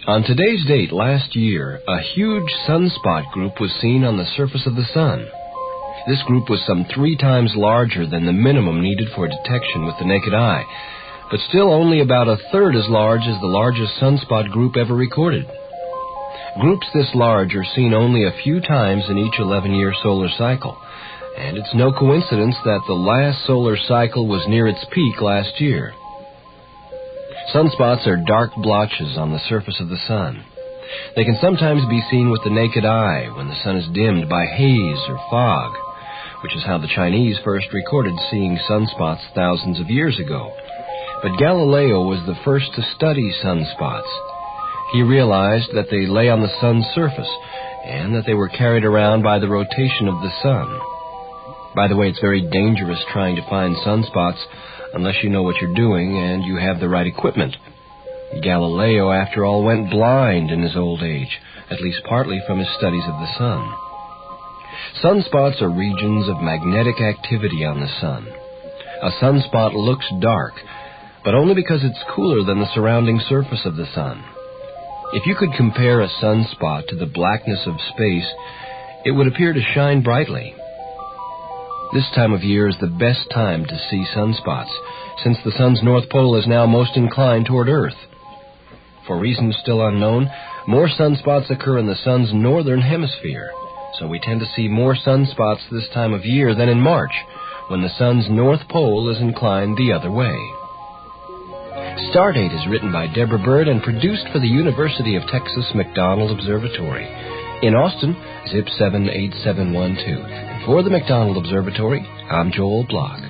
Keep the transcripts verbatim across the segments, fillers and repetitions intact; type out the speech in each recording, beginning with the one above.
On today's date last year, a huge sunspot group was seen on the surface of the sun. This group was some three times larger than the minimum needed for detection with the naked eye, but still only about a third as large as the largest sunspot group ever recorded. Groups this large are seen only a few times in each eleven-year solar cycle, and it's no coincidence that the last solar cycle was near its peak last year. Sunspots are dark blotches on the surface of the sun. They can sometimes be seen with the naked eye when the sun is dimmed by haze or fog, which is how the Chinese first recorded seeing sunspots thousands of years ago. But Galileo was the first to study sunspots. He realized that they lay on the sun's surface and that they were carried around by the rotation of the sun. By the way, it's very dangerous trying to find sunspots unless you know what you're doing and you have the right equipment. Galileo, after all, went blind in his old age, at least partly from his studies of the sun. Sunspots are regions of magnetic activity on the sun. A sunspot looks dark, but only because it's cooler than the surrounding surface of the sun. If you could compare a sunspot to the blackness of space, it would appear to shine brightly. This time of year is the best time to see sunspots, since the sun's north pole is now most inclined toward Earth. For reasons still unknown, more sunspots occur in the sun's northern hemisphere, so we tend to see more sunspots this time of year than in March, when the sun's north pole is inclined the other way. Stardate is written by Deborah Bird and produced for the University of Texas McDonald Observatory. In Austin, zip seven eight seven one two. And for the McDonald Observatory, I'm Joel Block.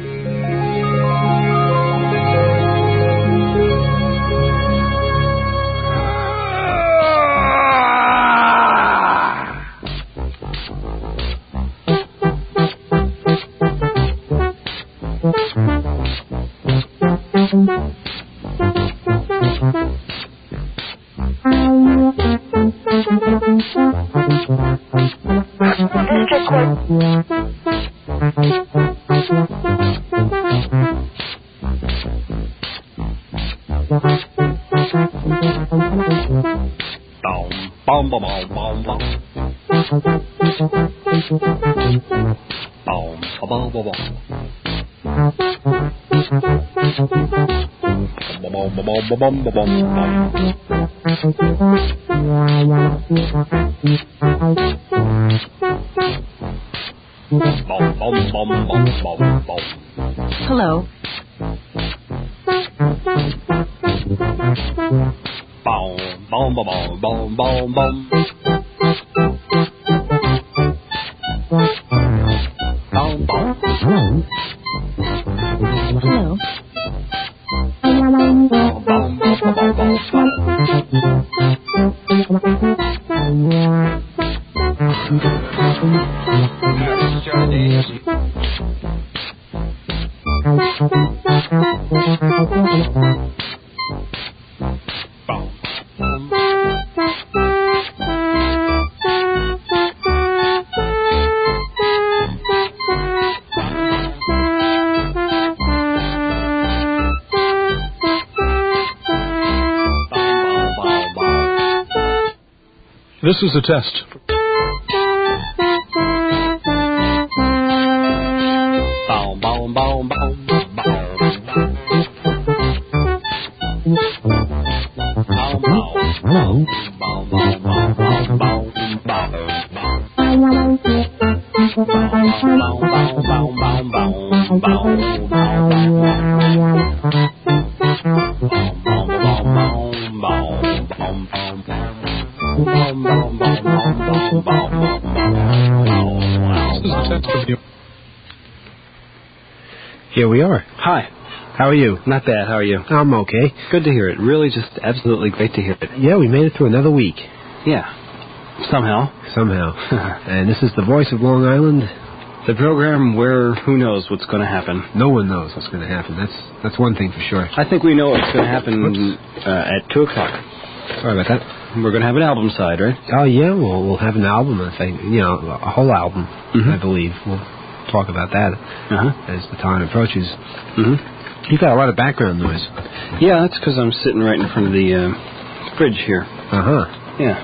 Hello. Boom, boom, boom, boom, boom. Boom, boom. Hello. This is a test. Boom, boom, boom, boom, Here we are. Hi. How are you? Not bad. How are you? I'm okay. Good to hear it. Really just absolutely great to hear it. Yeah, we made it through another week. Yeah. Somehow. Somehow. And this is the Voice of Long Island. The program where who knows what's going to happen. No one knows what's going to happen. That's that's one thing for sure. I think we know what's going to happen uh, at two o'clock. Sorry about that. We're going to have an album side, right? Oh, yeah. Well, we'll have an album, I think. You know, a whole album, mm-hmm. I believe. We'll talk about that uh-huh. as the time approaches. Mm-hmm. You've got a lot of background noise. Yeah, that's because I'm sitting right in front of the uh, fridge here. Uh-huh. Yeah.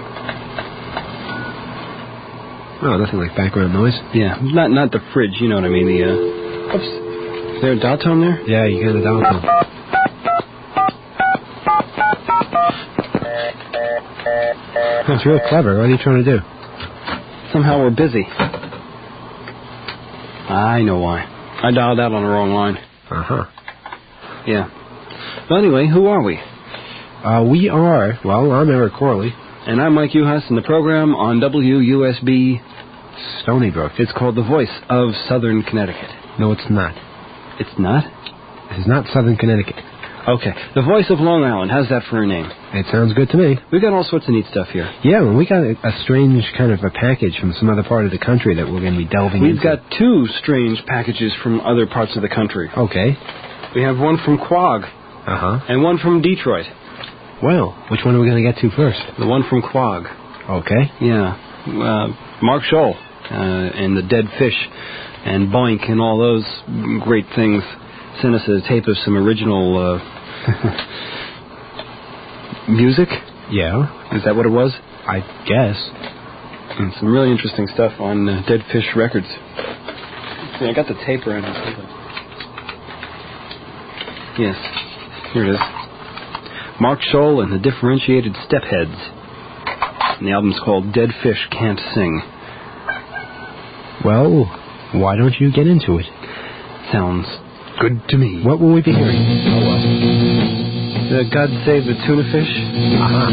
Oh, nothing like background noise? Yeah. Not not the fridge, you know what I mean. The, uh... Oops. Is there a dial tone there? Yeah, you got a dial tone. That's real clever. What are you trying to do? Somehow we're busy. I know why. I dialed out on the wrong line. Uh-huh. Yeah. Well, anyway, who are we? Uh, we are, well, I'm Eric Corley. And I'm Mike Uhas, and the program on W U S B... Stony Brook. It's called The Voice of Southern Connecticut. No, it's not. It's not? This is not Southern Connecticut. Okay. The Voice of Long Island. How's that for a name? It sounds good to me. We got all sorts of neat stuff here. Yeah, well, we got a, a strange kind of a package from some other part of the country that we're going to be delving We've into. got two strange packages from other parts of the country. Okay. We have one from Quogue. Uh-huh. And one from Detroit. Well, which one are we going to get to first? The one from Quogue. Okay. Yeah. Uh, Mark Scholl uh, and the Dead Fish and Boink and all those great things sent us a tape of some original uh, music. Yeah. Is that what it was? I guess. And some really interesting stuff on uh, Dead Fish Records. See, I got the tape around here. Yes. Here it is. Mark Scholl and the Differentiated Stepheads. And the album's called Dead Fish Can't Sing. Well, why don't you get into it? Sounds good to me. What will we be hearing? Oh, well. The God Save the Tuna Fish. Uh-huh.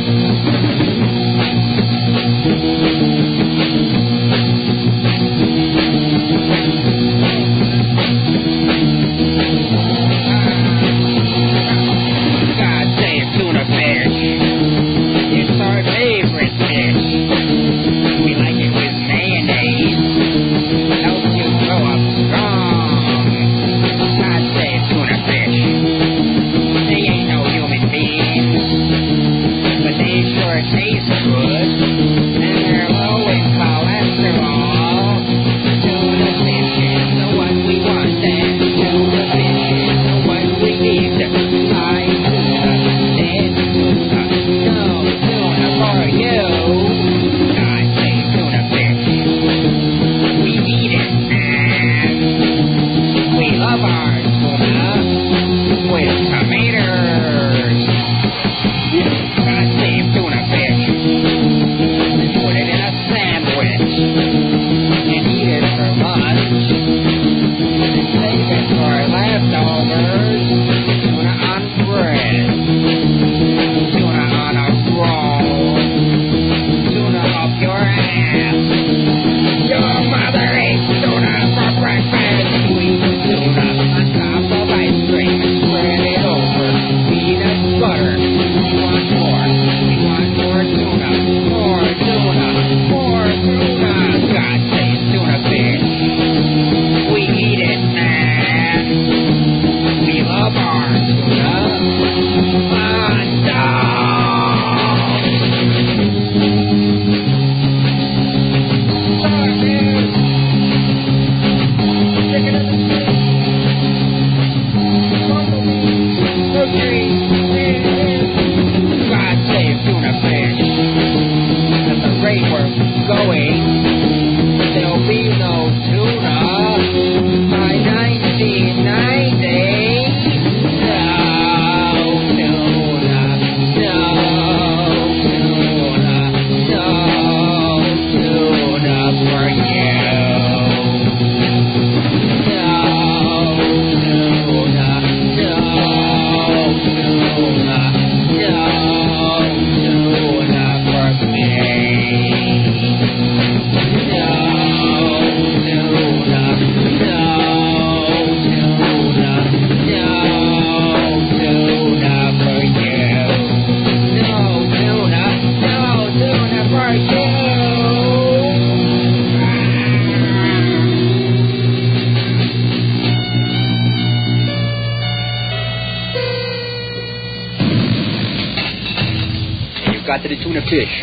Got to the tuna fish.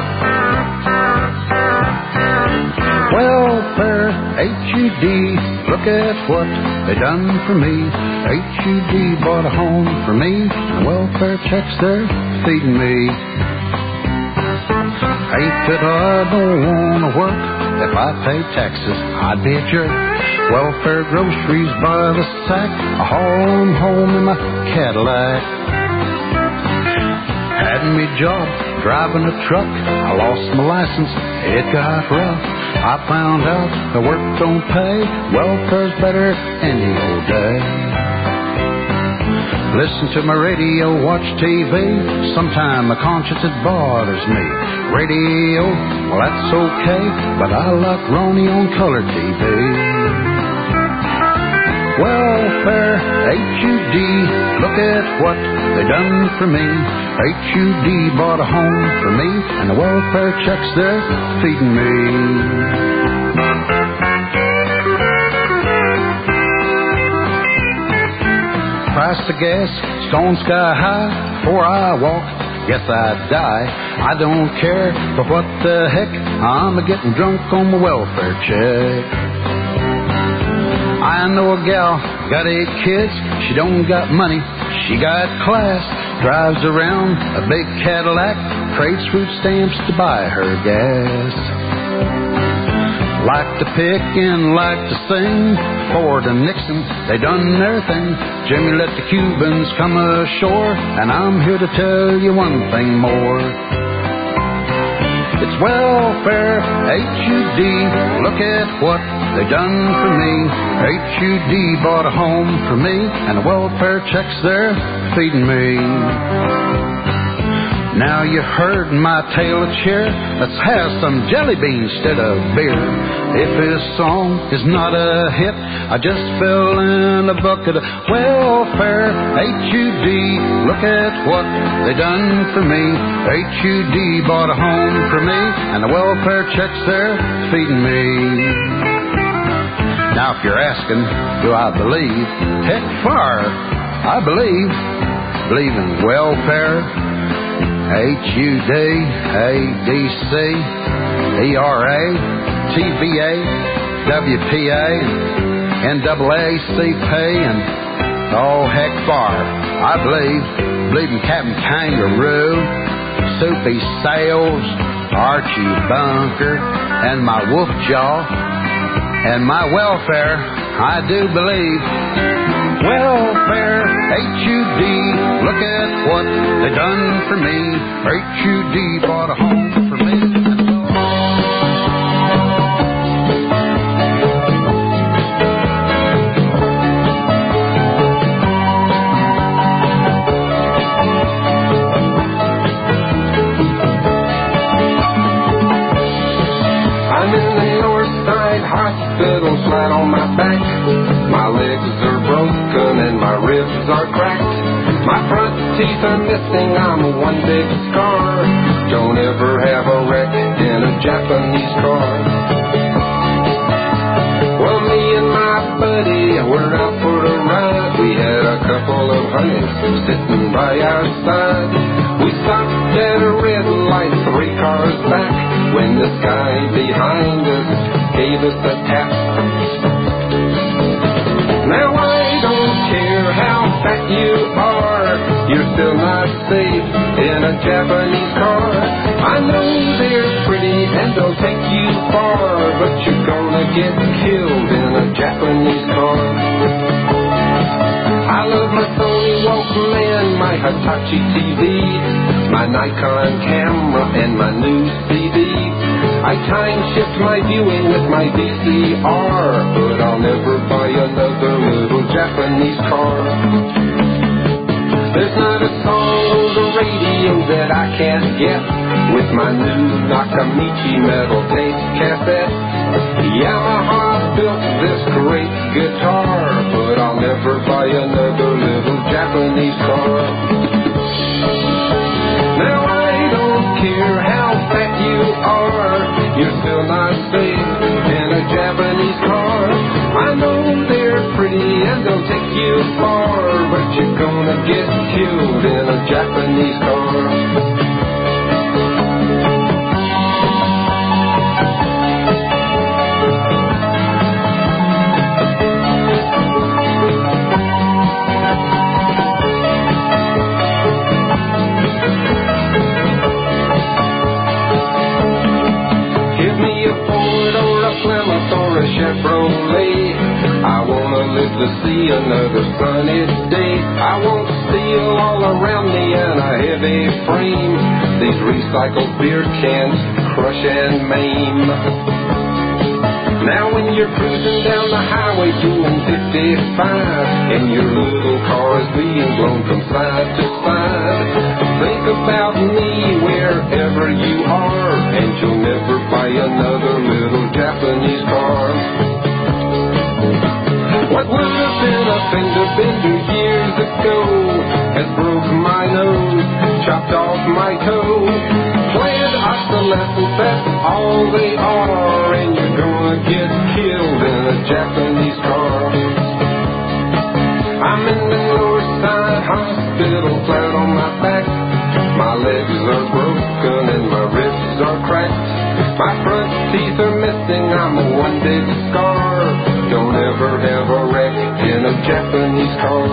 Welfare, H E D, the look at what they done for me. H U D bought a home for me, and welfare checks they're feeding me. Ain't that I don't want to work. If I paid taxes, I'd be a jerk. Welfare groceries by the sack, I haul them home in my Cadillac. Had me job driving a truck, I lost my license, it got rough. I found out the work don't pay, welfare's better any old day. Listen to my radio, watch T V, sometime my conscience it bothers me. Radio, well that's okay, but I like Ronnie on color T V. Welfare, H U D, look at what they done for me. H U D bought a home for me, and the welfare checks they're feeding me. Price of gas, stone sky high, before I walk, guess I'd die. I don't care, but what the heck, I'm a-getting drunk on my welfare check. I know a gal, got eight kids, she don't got money, she got class. Drives around a big Cadillac, trades food stamps to buy her gas. Like to pick and like to sing, Ford and Nixon, they done their thing. Jimmy let the Cubans come ashore, and I'm here to tell you one thing more. It's welfare, H U D, look at what they done for me. H U D bought a home for me, and the welfare checks they're feeding me. Now you heard my tale of cheer, let's have some jelly beans instead of beer. If this song is not a hit, I just fell in a bucket of welfare. H U D, look at what they done for me. H U D bought a home for me, and the welfare checks they're feeding me. Now if you're asking, do I believe? Heck, far, I believe. Believe in welfare. H U D, A D C, E R A, T V A, W P A, N double A C P, and oh, heck far. I believe, believe in Captain Kangaroo, Soupy Sales, Archie Bunker, and my Wolf Jaw, and my welfare, I do believe. Welfare, H U D, look at what they done for me. H U D bought a home for me. I'm in the Northside Hospital, flat on my back. My legs are broken and my ribs are cracked. My front teeth are missing, I'm one big scar. Don't ever have a wreck in a Japanese car. Well, me and my buddy were out for a ride. We had a couple of honeys sitting by our side. We stopped at a red light three cars back, when the sky behind us gave us a tap. Now I don't care how fat you are, you're still not safe in a Japanese car. I know they're pretty and they'll take you far, but you're gonna get killed in a Japanese car. I love my Sony Walkman, my Hitachi T V, my Nikon camera and my new C D. I time shift my viewing with my V C R, but I'll never buy another little Japanese car. There's not a song on the radio that I can't get with my new Nakamichi metal tape cassette. Yamaha built this great guitar, but I'll never buy another little Japanese car. Now I don't care how fat you are, you're still not safe in a Japanese car. I know they're pretty and they'll take you far, but you're gonna get killed in a Japanese car. see another sunny day. I won't steal all around me in a heavy frame. These recycled beer cans crush and maim. Now when you're cruising down the highway doing fifty-five, and your little car is being blown from side to side, think about me wherever you are, and you'll never buy another little Japanese car. What would have been a fender bender years ago has broke my nose, chopped off my toe. Planned obsolescence, that's all they are, and you're gonna get killed in a Japanese car. I'm in the Northside Hospital, flat on my back. My legs are broken and my ribs are cracked. My front teeth are missing, I'm a one big scar. Don't ever have a wreck in a Japanese car.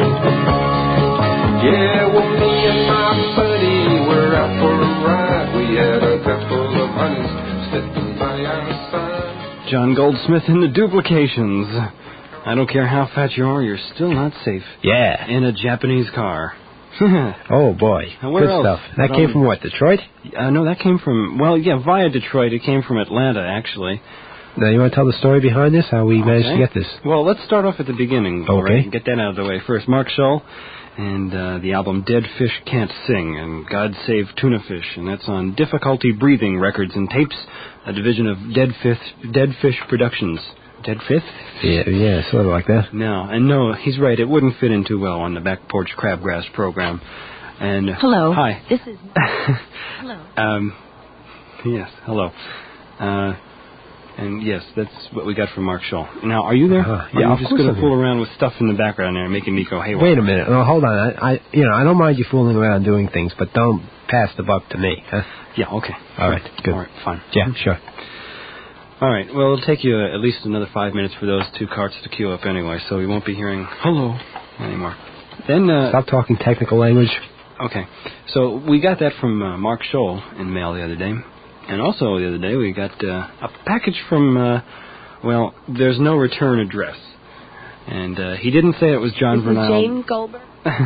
Yeah, well, me and my buddy were out for a ride. We had a couple of honeys sitting by our side. John Goldsmith in the Duplications. I don't care how fat you are, you're still not safe. Yeah. In a Japanese car. Oh, boy. Where Good else? stuff. That Um, came from what, Detroit? Uh, no, that came from, well, yeah, via Detroit. It came from Atlanta, actually. Now, you want to tell the story behind this, how we managed to Okay. get this? Well, let's start off at the beginning. all Okay. right? Get that out of the way first. Mark Scholl and uh, the album Dead Fish Can't Sing and God Save Tuna Fish, and that's on Difficulty Breathing Records and Tapes, a division of Dead Fish, Dead Fish Productions. Dead Fifth? Yeah, yeah, sort of like that. No, and no, he's right. It wouldn't fit in too well on the Back Porch Crabgrass program. And Hello. Hi. This is... Hello. um, yes, hello. Uh, and yes, that's what we got from Mark Scholl. Now, are you there? Uh-huh. Are Yeah, you of just course going to I'm fool here. around with stuff in the background there and making me go haywire? Wait a minute. Oh, hold on. I, I, you know, I don't mind you fooling around doing things, but don't pass the buck to me, huh? Yeah, okay. All right, good. All right, fine. Yeah, sure. All right, well, it'll take you uh, at least another five minutes for those two carts to queue up anyway, so we won't be hearing hello anymore. Then, uh... Stop talking technical language. Okay, so we got that from uh, Mark Scholl in mail the other day. And also the other day we got uh, a package from, uh, well, there's no return address. And uh, he didn't say it was John This is Vernile. Jane Goldberg.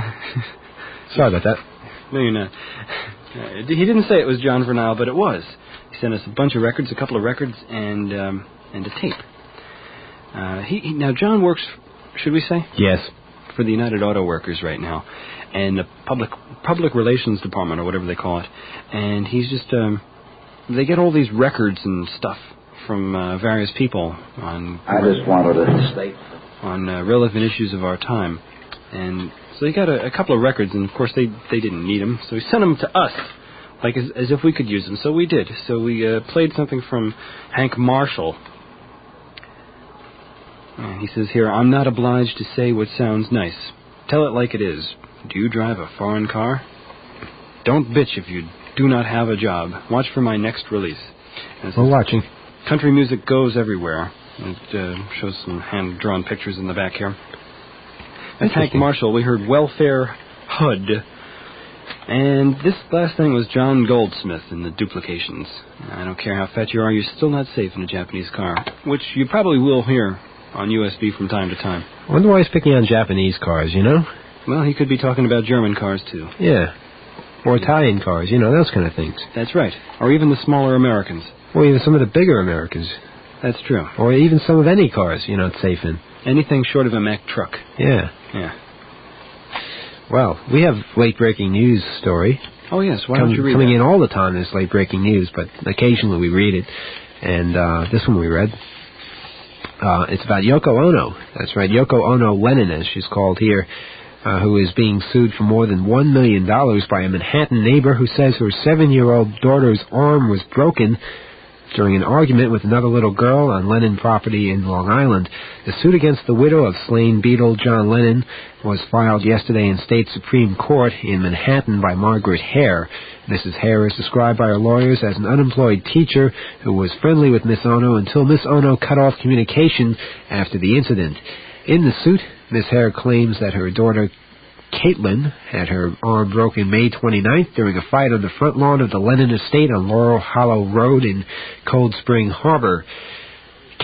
Sorry about that. No, you're not. Uh, he didn't say it was John Vernile, but it was. He sent us a bunch of records, a couple of records, and um, and a tape. Uh, he, he now John works, should we say? Yes. For the United Auto Workers right now, and the public public relations department or whatever they call it. And he's just um, they get all these records and stuff from uh, various people on. I just wanted to state on uh, relevant issues of our time, and so he got a, a couple of records, and of course they they didn't need them, so he sent them to us, like as, as if we could use them. So we did. So we uh, played something from Hank Marshall. And he says here, I'm not obliged to say what sounds nice. Tell it like it is. Do you drive a foreign car? Don't bitch if you do not have a job. Watch for my next release. And it We're says, watching. Country music goes everywhere. It uh, shows some hand-drawn pictures in the back here. That's Hank Marshall. We heard Welfare H U D. And this last thing was John Goldsmith in the Duplications. I don't care how fat you are, you're still not safe in a Japanese car, which you probably will hear on U S B from time to time. I wonder why he's picking on Japanese cars, you know? Well, he could be talking about German cars, too. Yeah. Or Italian cars, you know, those kind of things. That's right. Or even the smaller Americans. Or even some of the bigger Americans. That's true. Or even some of any cars you're not safe in. Anything short of a Mack truck. Yeah. Yeah. Well, we have late-breaking news story. Oh, yes. Why Come, don't you read Coming that? in all the time, there's late-breaking news, but occasionally we read it. And uh, this one we read. Uh, it's about Yoko Ono. That's right, Yoko Ono Lennon, as she's called here, uh, who is being sued for more than one million dollars by a Manhattan neighbor who says her seven-year-old daughter's arm was broken during an argument with another little girl on Lennon property in Long Island. The suit against the widow of slain Beatle John Lennon was filed yesterday in State Supreme Court in Manhattan by Margaret Hare. Missus Hare is described by her lawyers as an unemployed teacher who was friendly with Miss Ono until Miss Ono cut off communication after the incident. In the suit, Miss Hare claims that her daughter Caitlin had her arm broken May twenty-ninth during a fight on the front lawn of the Lennon estate on Laurel Hollow Road in Cold Spring Harbor.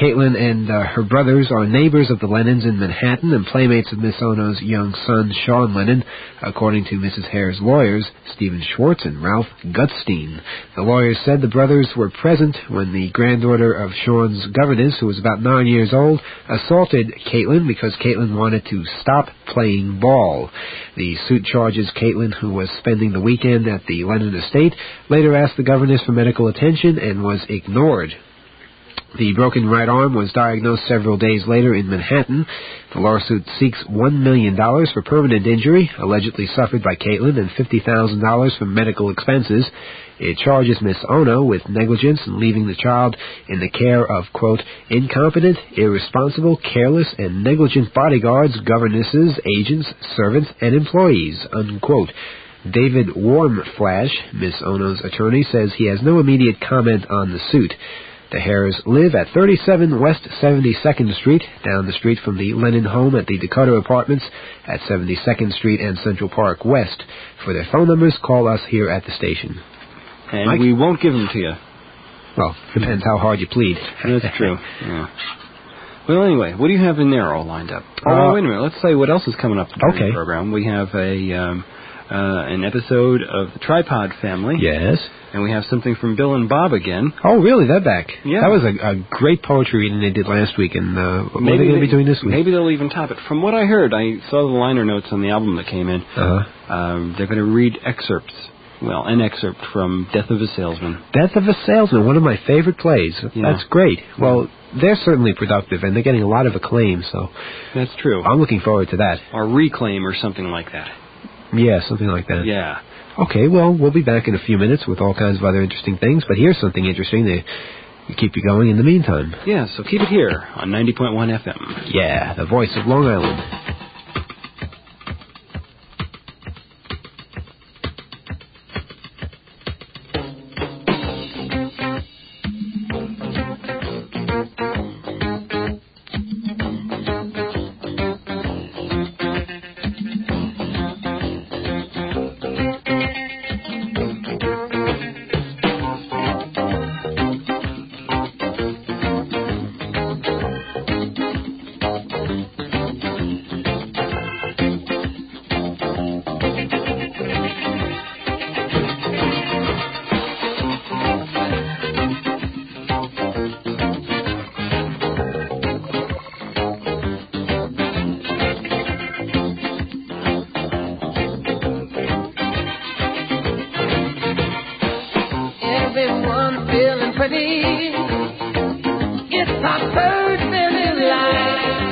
Caitlin and uh, her brothers are neighbors of the Lennons in Manhattan and playmates of Miss Ono's young son, Sean Lennon, according to Missus Hare's lawyers, Stephen Schwartz and Ralph Gutstein. The lawyers said the brothers were present when the granddaughter of Sean's governess, who was about nine years old, assaulted Caitlin because Caitlin wanted to stop playing ball. The suit charges Caitlin, who was spending the weekend at the Lennon estate, later asked the governess for medical attention and was ignored. The broken right arm was diagnosed several days later in Manhattan. The lawsuit seeks one million dollars for permanent injury, allegedly suffered by Caitlin, and fifty thousand dollars for medical expenses. It charges Miss Ono with negligence in leaving the child in the care of, quote, incompetent, irresponsible, careless, and negligent bodyguards, governesses, agents, servants, and employees, unquote. David Warmflash, Miss Ono's attorney, says he has no immediate comment on the suit. The Hares live at thirty-seven West seventy-second Street, down the street from the Lennon home at the Dakota Apartments at seventy-second Street and Central Park West. For their phone numbers, call us here at the station. And Mike? we won't give them to you. Well, depends how hard you plead. That's true. Yeah. Well, anyway, what do you have in there all lined up? Oh, Uh, wait a minute. Let's say what else is coming up during Okay. the program. We have a um, uh, an episode of the Tripod Family. Yes. And we have something from Bill and Bob again. Oh, really? They're back. Yeah. That was a, a great poetry reading they did last week, and uh, what Maybe are they going to they- be doing this week? Maybe they'll even top it. From what I heard, I saw the liner notes on the album that came in. Uh-huh. Um, they're going to read excerpts. Well, an excerpt from Death of a Salesman. Death of a Salesman, one of my favorite plays. Yeah. That's great. Well, they're certainly productive, and they're getting a lot of acclaim, so That's true. I'm looking forward to that. Or Reclaim or something like that. Yeah, something like that. Yeah. Okay, well, we'll be back in a few minutes with all kinds of other interesting things, but here's something interesting to keep you going in the meantime. Yeah, so keep it here on ninety point one F M. Yeah, the voice of Long Island. Everyone feeling pretty. It's our birthday light.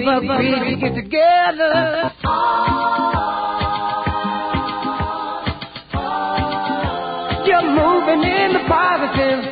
but we get together. You're moving in the positive.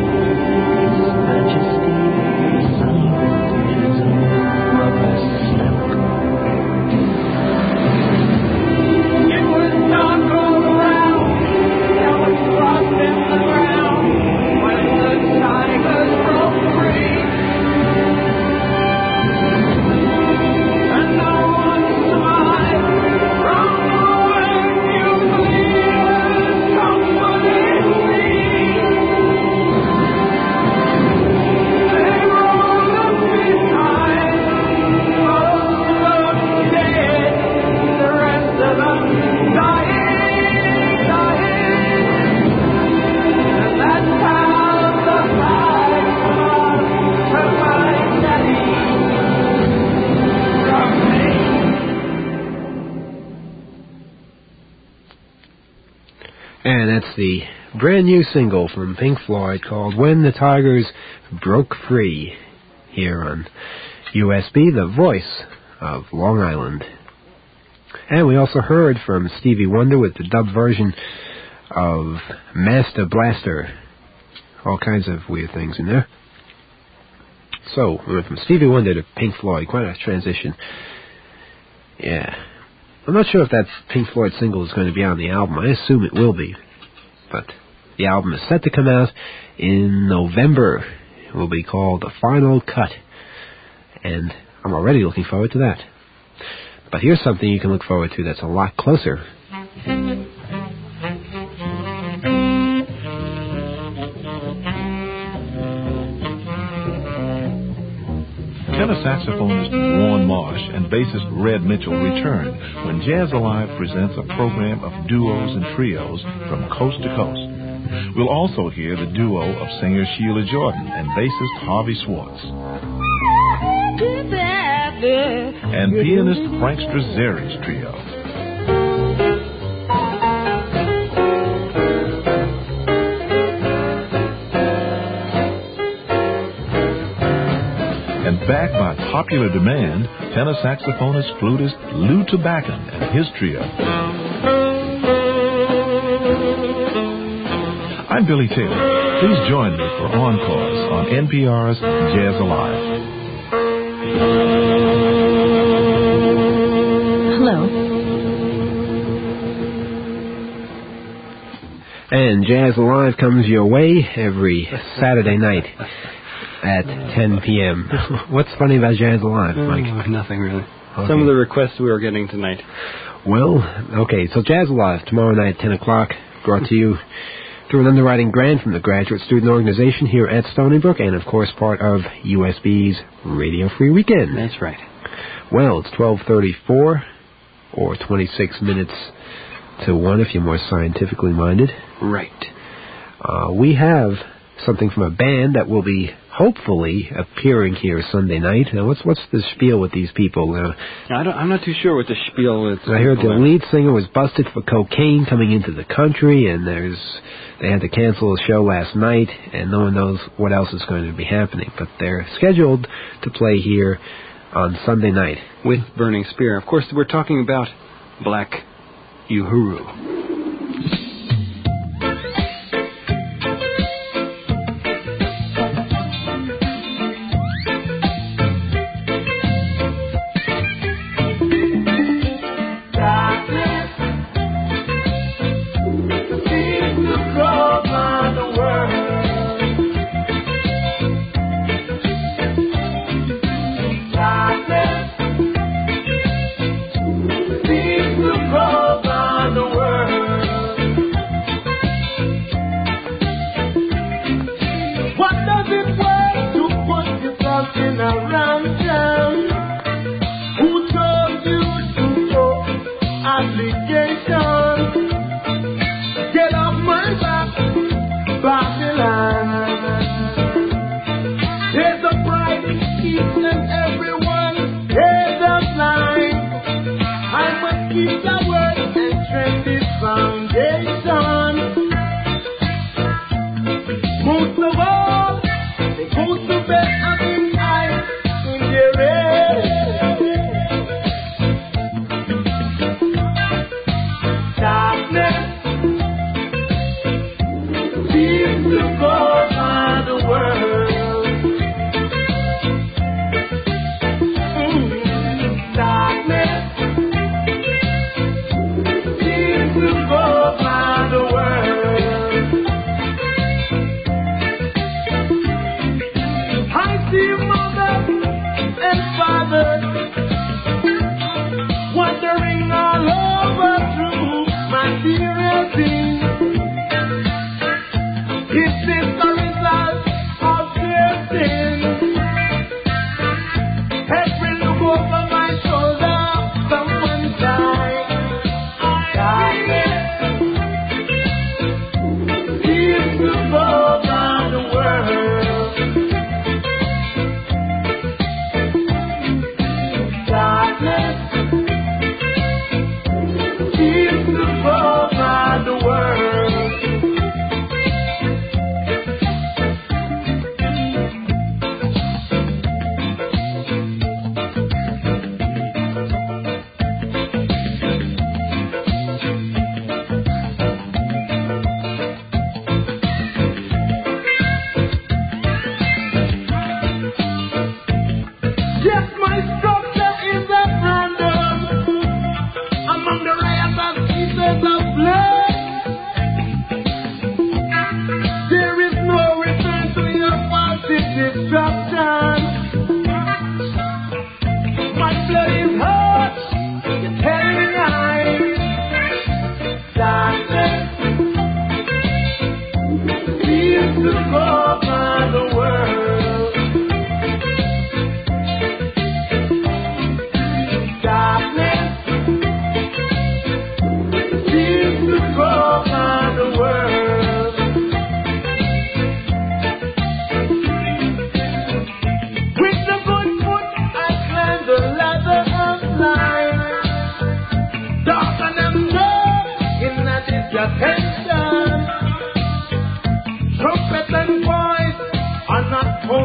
Majesty, sun, rivers and rubber stamp. the brand new single from Pink Floyd called When the Tigers Broke Free, here on U S B, the voice of Long Island. And we also heard from Stevie Wonder with the dub version of Master Blaster. All kinds of weird things in there. So, we went from Stevie Wonder to Pink Floyd. Quite a transition. Yeah. I'm not sure if that Pink Floyd single is going to be on the album. I assume it will be. But the album is set to come out in November. It will be called The Final Cut. And I'm already looking forward to that. But here's something you can look forward to that's a lot closer. Tenor saxophonist Warren Marsh and bassist Red Mitchell return when Jazz Alive presents a program of duos and trios from coast to coast. We'll also hear the duo of singer Sheila Jordan and bassist Harvey Swartz. And pianist Frank Strazzeri's trio. And back by popular demand, tenor saxophonist flutist Lou Tobaccon and his trio. I'm Billy Taylor. Please join me for Encores on N P R's Jazz Alive. Hello. And Jazz Alive comes your way every Saturday night at ten p.m. What's funny about Jazz Alive, Mike? Oh, nothing really. Okay. Some of the requests we were getting tonight. Well, okay, so Jazz Alive tomorrow night, ten o'clock, brought to you through an underwriting grant from the Graduate Student Organization here at Stony Brook, and of course part of U S B's Radio Free Weekend. That's right. Well, it's twelve thirty-four, or twenty-six minutes to one if you're more scientifically minded. Right. Uh, we have something from a band that will be hopefully appearing here Sunday night. Now, what's what's the spiel with these people? Uh, I don't, I'm not too sure what the spiel is. I heard the lead singer was busted for cocaine coming into the country, and there's they had to cancel a show last night, and no one knows what else is going to be happening. But they're scheduled to play here on Sunday night with Burning Spear. Of course, we're talking about Black Uhuru. Seems to grow around the world.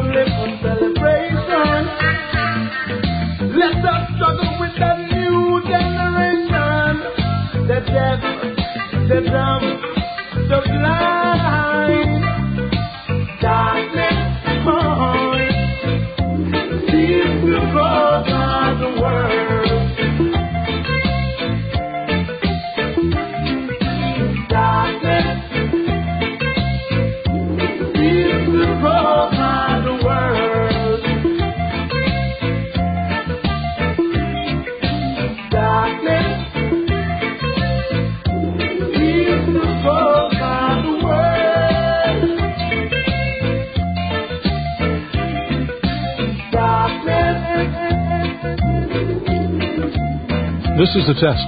live for celebration. Let us struggle with the new generation. The deaf, the dumb, the blind. Darkness, oh, seems to cover the world. Darkness seems to cover the world. Darkness seems to cover the world. Darkness. This is a test.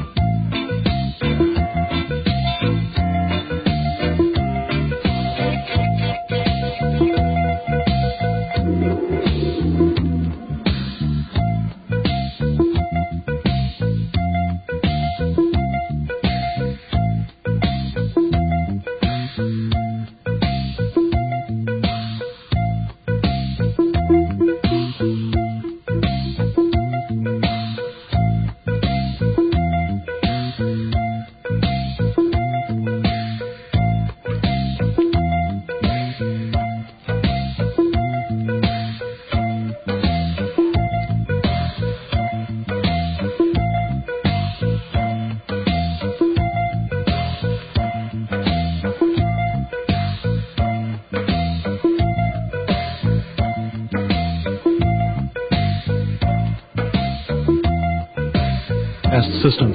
Test system.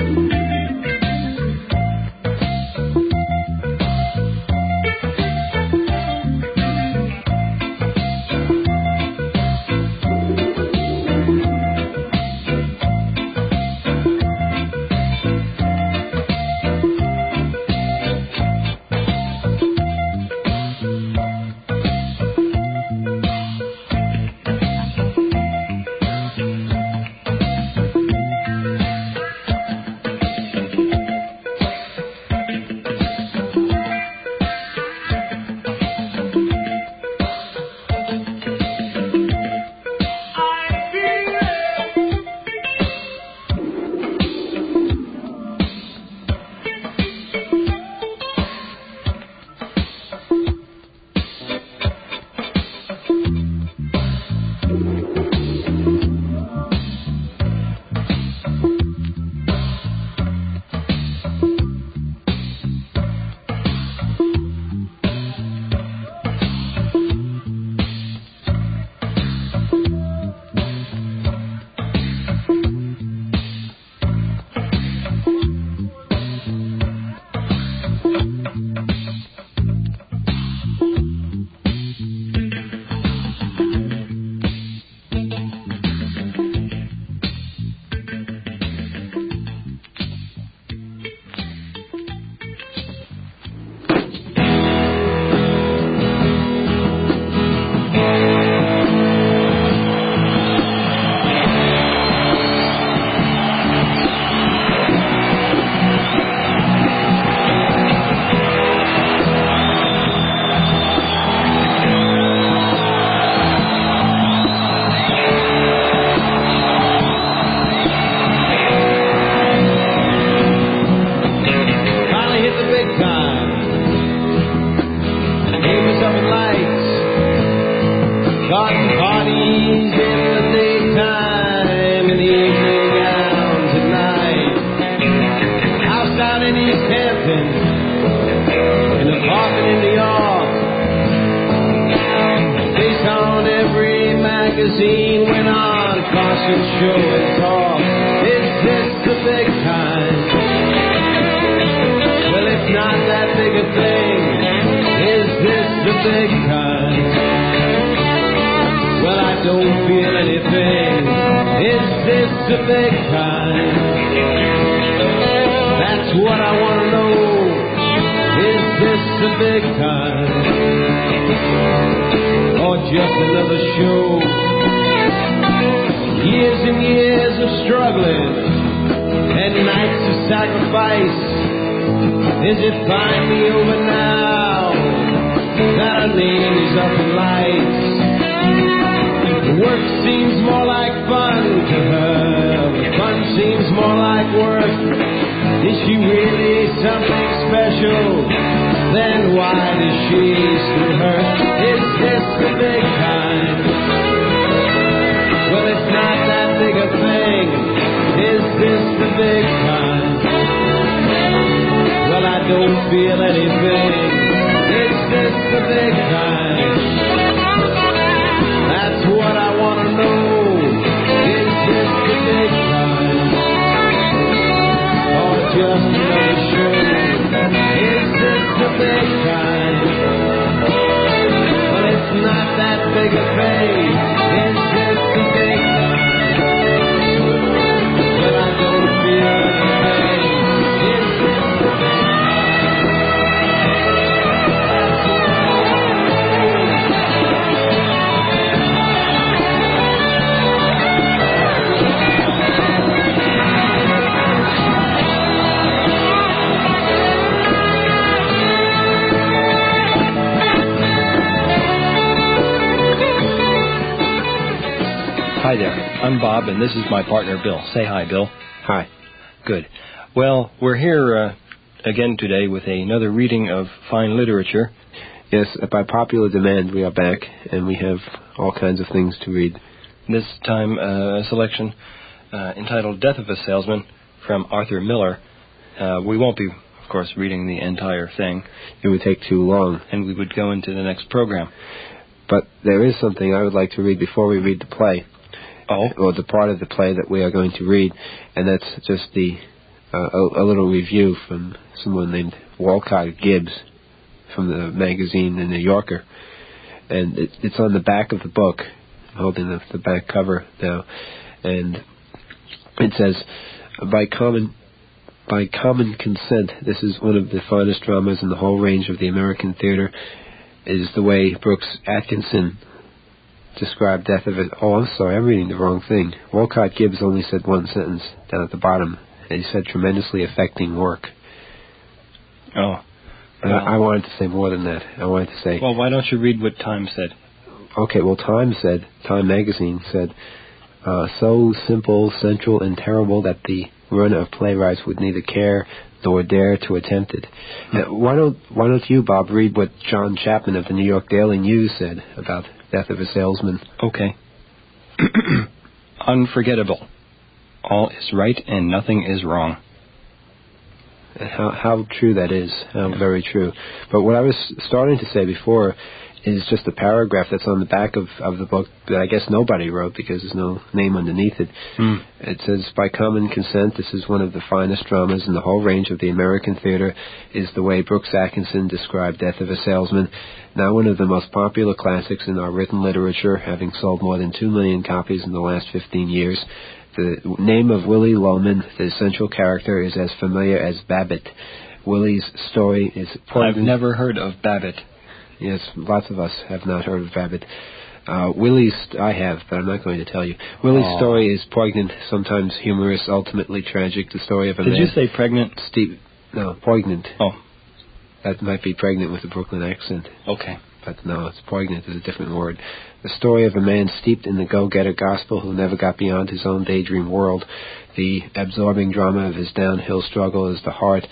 magazine went on, caution show and talk. Is this the big time? Well, it's not that big a thing. Is this the big time? Well, I don't feel anything. Is this the big time? That's what I want to know. Is this the big time? Or just another show? Years and years of struggling and nights of sacrifice. Is it finally over now that our name is up in lights? Is she really something special? Then why does she still hurt? Is this the big kind? Well, it's not that big a thing. Is this the big kind? Well, I don't feel anything. Is this the big kind? That's what I want to know. Is this the big kind? Or just another show? Is this the big kind? Well, it's not that big a thing. Is this the big kind? Well, I don't feel anything. Is this the big kind? Hi there, I'm Bob, and this is my partner, Bill. Say hi, Bill. Hi. Good. Well, we're here uh, again today with another reading of fine literature. Yes, by popular demand, we are back, and we have all kinds of things to read. This time, uh, a selection uh, entitled Death of a Salesman from Arthur Miller. Uh, we won't be, of course, reading the entire thing. It would take too long. And we would go into the next program. But there is something I would like to read before we read the play. Oh? Or the part of the play that we are going to read, and that's just the uh, a, a little review from someone named Walcott Gibbs from the magazine The New Yorker. And it, it's on the back of the book. I'm holding the, the back cover now. And it says, by common by common consent, this is one of the finest dramas in the whole range of the American theater, is the way Brooks Atkinson described Death of it. Oh, I'm sorry, I'm reading the wrong thing. Walcott Gibbs only said one sentence down at the bottom, and he said tremendously affecting work. Oh. Well, I, I wanted to say more than that. I wanted to say... Well, why don't you read what Time said? Okay, well, Time said, Time magazine said, uh, so simple, central, and terrible that the run of playwrights would neither care nor dare to attempt it. Hmm. Now, why don't why don't you, Bob, read what John Chapman of the New York Daily News said about Death of a Salesman? Okay. Unforgettable. All is right and nothing is wrong. How how true that is. How yeah. very true. But what I was starting to say before is just a paragraph that's on the back of, of the book that I guess nobody wrote because there's no name underneath it. Mm. It says, by common consent, this is one of the finest dramas in the whole range of the American theater, is the way Brooks Atkinson described Death of a Salesman, now one of the most popular classics in our written literature, having sold more than two million copies in the last fifteen years. The name of Willie Loman, the central character, is as familiar as Babbitt. Willie's story is... I've never heard of Babbitt. Yes, lots of us have not heard of Babbitt. Uh, Willie's... I have, but I'm not going to tell you. Willie's Aww. story is poignant, sometimes humorous, ultimately tragic. The story of a Did man... Did you say pregnant? Steve, no, poignant. Oh. That might be pregnant with a Brooklyn accent. Okay. But no, it's poignant is a different word. The story of a man steeped in the go-getter gospel who never got beyond his own daydream world. The absorbing drama of his downhill struggle is the heart...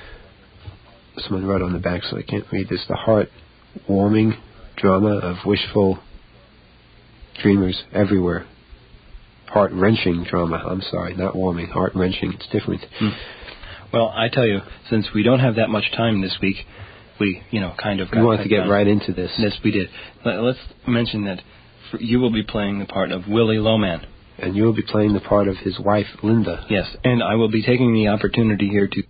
Someone wrote on the back, so I can't read this. The heart-warming drama of wishful dreamers everywhere. Heart-wrenching drama. I'm sorry, not warming. Heart-wrenching. It's different. Hmm. Well, I tell you, since we don't have that much time this week, we, you know, kind of got... We wanted to get down. right into this. Yes, we did. Let's mention that you will be playing the part of Willie Loman. And you will be playing the part of his wife, Linda. Yes, and I will be taking the opportunity here to...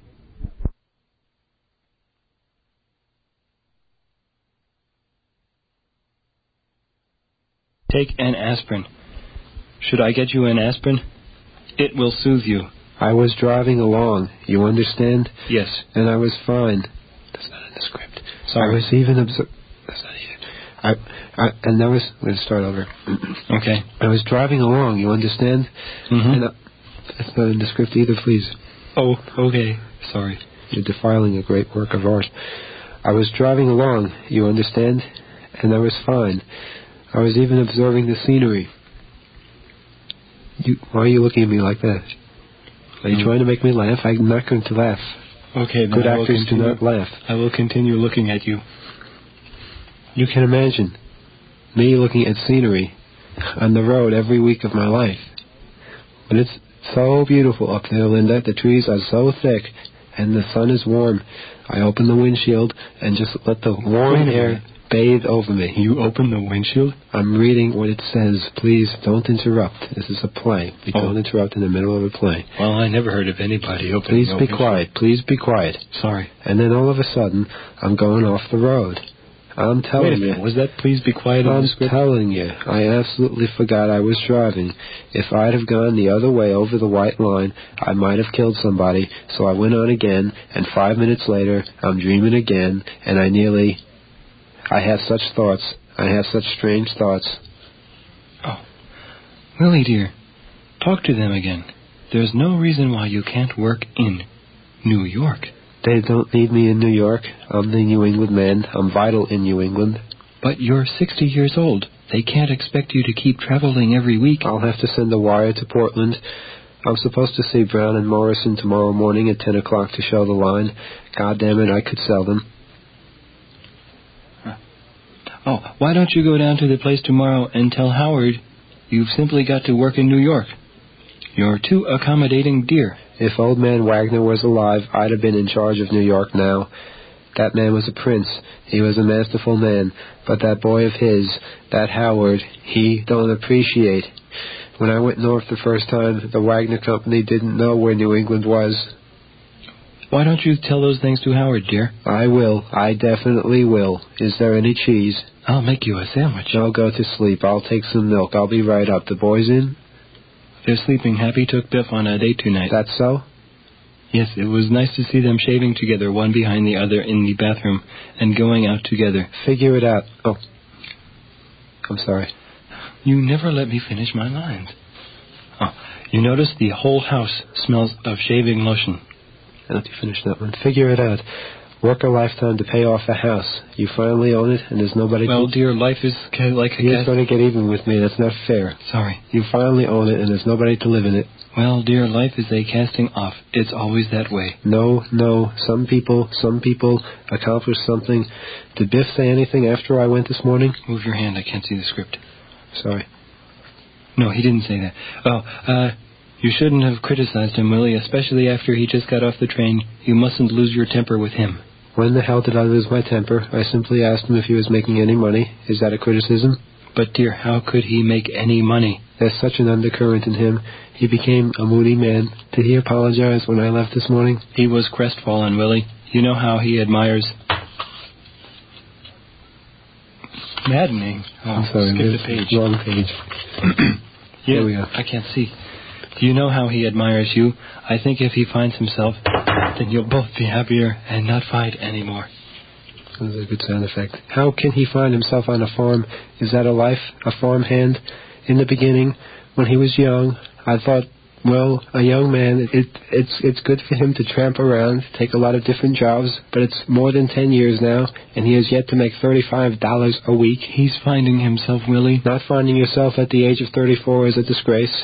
Take an aspirin. Should I get you an aspirin? It will soothe you. I was driving along, you understand? Yes. And I was fine. That's not in the script. Sorry. I was even observing... That's not even... I, I, and that was... Let's start over. Okay. I was driving along, you understand? Mm-hmm. And I, that's not in the script either, please. Oh, okay. Sorry. You're defiling a great work of art. I was driving along, you understand? And I was fine. I was even observing the scenery. You, why are you looking at me like that? Are you trying to make me laugh? I'm not going to laugh. Okay, then Good I will actors do continue. not laugh. I will continue looking at you. You can imagine me looking at scenery on the road every week of my life. But it's so beautiful up there, Linda. The trees are so thick, and the sun is warm. I open the windshield and just let the warm air bathe over me. You open the windshield? I'm reading what it says. Please don't interrupt. This is a play. We Oh. don't interrupt in the middle of a play. Well, I never heard of anybody opening Please the be windshield. quiet. Please be quiet. Sorry. And then all of a sudden, I'm going off the road. I'm telling Wait a you. minute. Was that please be quiet in I'm the script? telling you, I absolutely forgot I was driving. If I'd have gone the other way over the white line, I might have killed somebody. So I went on again, and five minutes later, I'm dreaming again, and I nearly... I have such thoughts. I have such strange thoughts. Oh. Willie, dear, talk to them again. There's no reason why you can't work in New York. They don't need me in New York. I'm the New England man. I'm vital in New England. But you're sixty years old. They can't expect you to keep traveling every week. I'll have to send a wire to Portland. I'm supposed to see Brown and Morrison tomorrow morning at ten o'clock to show the line. God damn it, I could sell them. Oh, why don't you go down to the place tomorrow and tell Howard you've simply got to work in New York? You're too accommodating, dear. If old man Wagner was alive, I'd have been in charge of New York now. That man was a prince. He was a masterful man. But that boy of his, that Howard, he don't appreciate. When I went north the first time, the Wagner Company didn't know where New England was. Why don't you tell those things to Howard, dear? I will. I definitely will. Is there any cheese? I'll make you a sandwich. I'll go to sleep. I'll take some milk. I'll be right up. The boys in? They're sleeping. Happy took Biff on a date tonight. That's so? Yes, it was nice to see them shaving together, one behind the other in the bathroom, and going out together. Figure it out. Oh. I'm sorry. You never let me finish my lines. Oh, you notice the whole house smells of shaving lotion. I'll let you finish that one. Figure it out. Work a lifetime to pay off a house. You finally own it, and there's nobody... Well, to... dear, life is like a You're gas... going to get even with me. That's not fair. Sorry. You finally own it, and there's nobody to live in it. Well, dear, life is a casting off. It's always that way. No, no. Some people, some people accomplish something. Did Biff say anything after I went this morning? Move your hand. I can't see the script. Sorry. No, he didn't say that. Oh, uh... you shouldn't have criticized him, Willie, especially after he just got off the train. You mustn't lose your temper with him. When the hell did I lose my temper? I simply asked him if he was making any money. Is that a criticism? But, dear, how could he make any money? There's such an undercurrent in him. He became a moody man. Did he apologize when I left this morning? He was crestfallen, Willie. You know how he admires... Maddening. Oh, I'm sorry. skip the page. Wrong page. Yeah, There we go. I can't see. Do you know how he admires you? I think if he finds himself, then you'll both be happier and not fight anymore. That's a good sound effect. How can he find himself on a farm? Is that a life, a farmhand? In the beginning, when he was young, I thought, well, a young man, it, it's it's good for him to tramp around, take a lot of different jobs, but it's more than ten years now, and he has yet to make thirty-five dollars a week. He's finding himself, Willie. Not finding yourself at the age of thirty-four is a disgrace.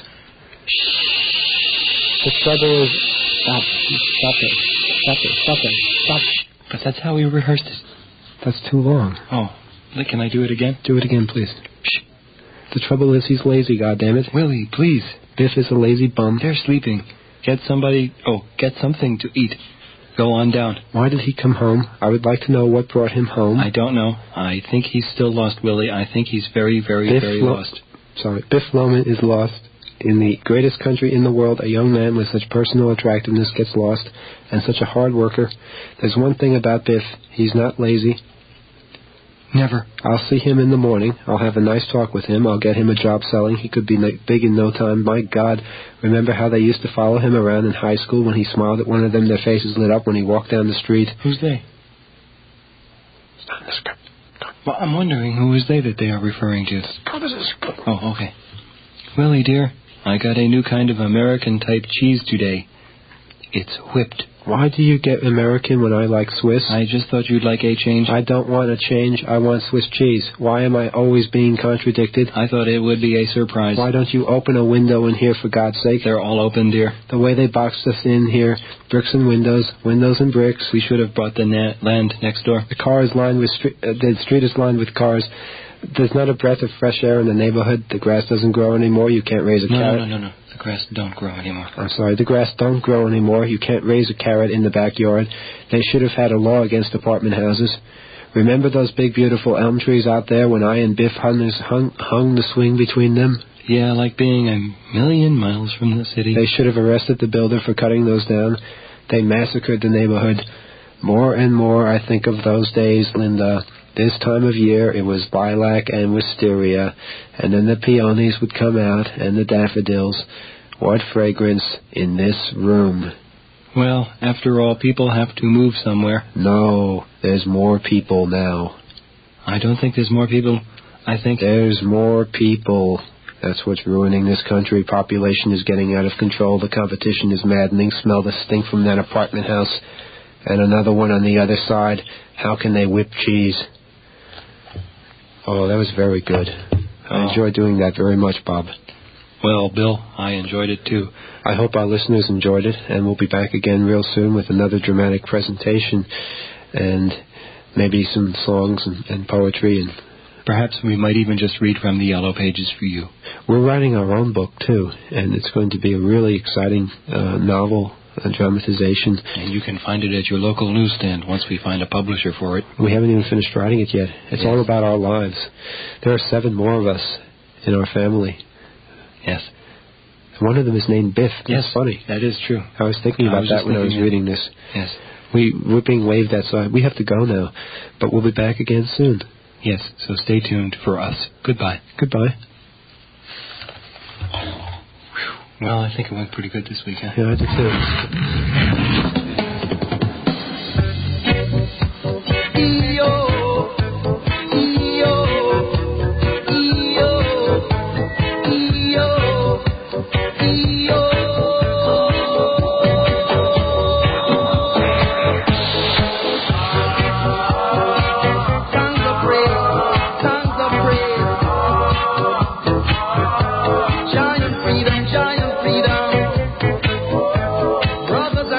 The trouble is... Stop. Stop it. Stop it. Stop it. Stop. But that's how we rehearsed it. That's too long. Oh, can I do it again? Do it again, please. Shh. The trouble is he's lazy, goddammit. Willie, please. Biff is a lazy bum. They're sleeping. Get somebody... Oh, get something to eat. Go on down. Why did he come home? I would like to know what brought him home. I don't know. I think he's still lost, Willie. I think he's very, very, Biff very Lo- lost. Sorry. Biff Loman is lost. In the greatest country in the world, a young man with such personal attractiveness gets lost, and such a hard worker. There's one thing about Biff. He's not lazy. Never. I'll see him in the morning. I'll have a nice talk with him. I'll get him a job selling. He could be big in no time. My God, remember how they used to follow him around in high school? When he smiled at one of them, their faces lit up when he walked down the street. Who's they? It's not in the script. Well, I'm wondering who is they that they are referring to. Oh, okay. Willie, dear, I got a new kind of American-type cheese today. It's whipped Why do you get American when I like Swiss? I just thought you'd like a change. I don't want a change. I want Swiss cheese. Why am I always being contradicted? I thought it would be a surprise. Why don't you open a window in here, for God's sake? They're all open, dear. The way they boxed us in here, bricks and windows, windows and bricks. We should have bought the na- land next door. The car is lined with street, uh, the street is lined with cars. There's not a breath of fresh air in the neighborhood. The grass doesn't grow anymore. You can't raise a no, carrot. No, no, no, no. The grass don't grow anymore. I'm sorry. The grass don't grow anymore. You can't raise a carrot in the backyard. They should have had a law against apartment houses. Remember those big, beautiful elm trees out there when I and Biff hung, hung, hung the swing between them? Yeah, like being a million miles from the city. They should have arrested the builder for cutting those down. They massacred the neighborhood. More and more I think of those days, Linda. This time of year, it was lilac and wisteria, and then the peonies would come out, and the daffodils. What fragrance in this room. Well, after all, people have to move somewhere. No, there's more people now. I don't think there's more people. I think... There's more people. That's what's ruining this country. Population is getting out of control. The competition is maddening. Smell the stink from that apartment house. And another one on the other side. How can they whip cheese? Oh, that was very good. I Oh. enjoyed doing that very much, Bob. Well, Bill, I enjoyed it too. I hope our listeners enjoyed it, and we'll be back again real soon with another dramatic presentation and maybe some songs and, and poetry. And perhaps we might even just read from the Yellow Pages for you. We're writing our own book, too, and it's going to be a really exciting uh, novel. A dramatization. And you can find it at your local newsstand once we find a publisher for it. We haven't even finished writing it yet. It's yes. all about our lives. There are seven more of us in our family. Yes. One of them is named Biff. That's yes, funny. That is true. I was thinking about I was that when I was reading it. this. Yes. We, we're being waved outside. We have to go now, but we'll be back again soon. Yes, so stay tuned for us. Goodbye. Goodbye. Well, I think it went pretty good this week, huh? Yeah, I did too. Brothers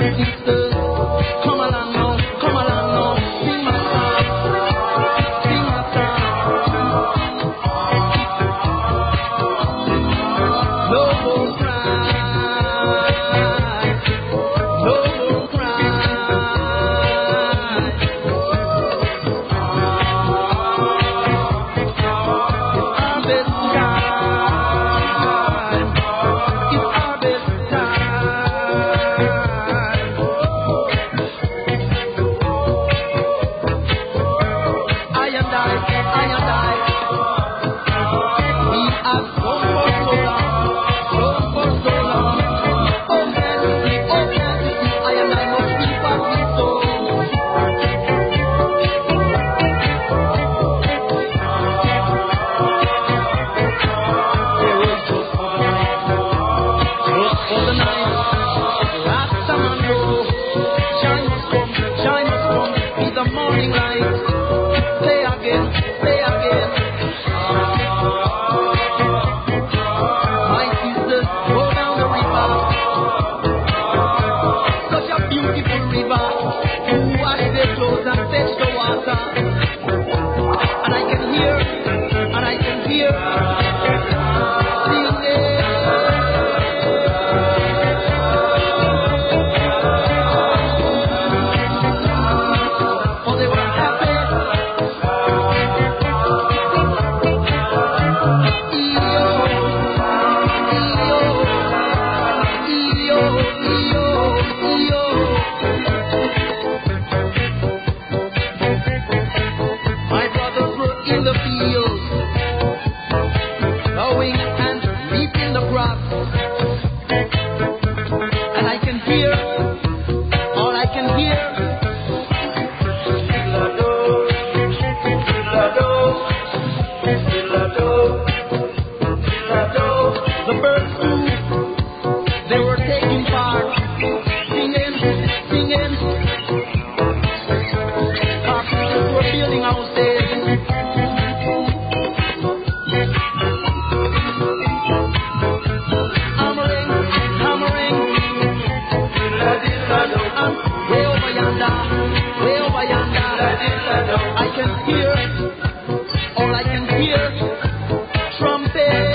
can hear, all I can hear, trumpet.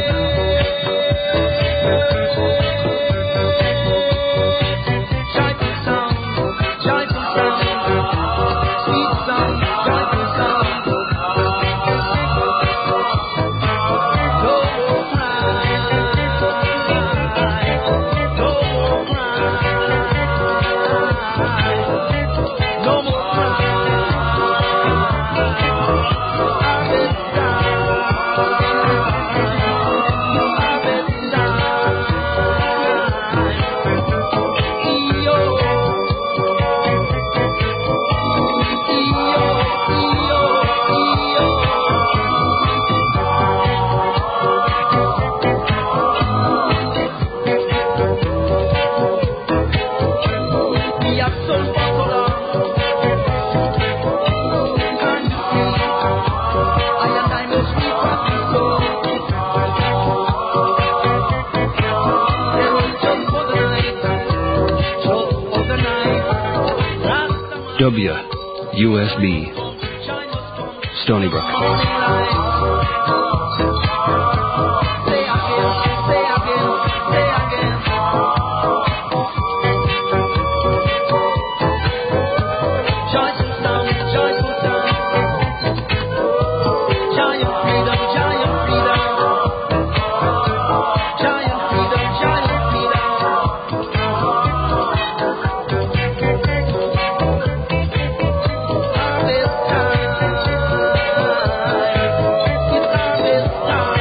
Joyful sound, joyful sound, sweet sound, joyful sound. No more cry, no more cry, no more cry. W U S B Stony Brook. It's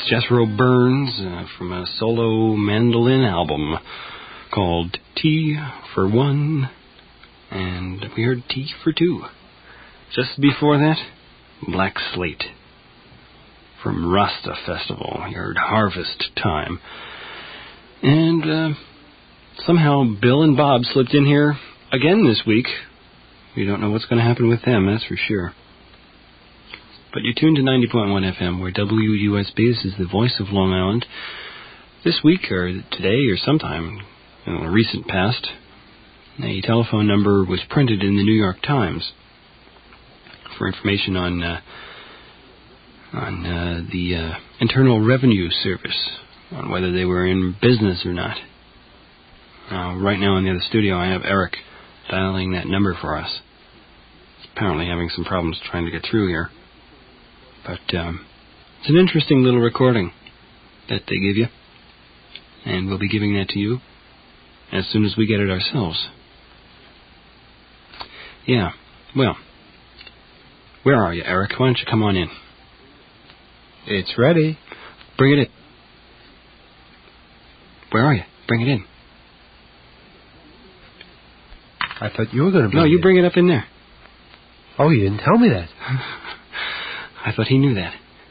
Jethro Burns uh, from a solo mandolin album called T for One, and we heard T for Two. Just before that, Black Slate from Rasta Festival. We heard Harvest Time. And uh, somehow Bill and Bob slipped in here again this week. We don't know what's going to happen with them, that's for sure. But you're tuned to ninety point one F M, where W U S B, this is the voice of Long Island. This week, or today, or sometime in the recent past, a telephone number was printed in the New York Times for information on uh, on uh, the uh, Internal Revenue Service, on whether they were in business or not. Uh, right now in the other studio, I have Eric dialing that number for us. He's apparently having some problems trying to get through here. But um, it's an interesting little recording that they give you, and we'll be giving that to you as soon as we get it ourselves. Yeah, well, where are you, Eric? Why don't you come on in? It's ready. Bring it in. Where are you? Bring it in. I thought you were going to bring No, it you in. bring it up in there. Oh, you didn't tell me that. I thought he knew that.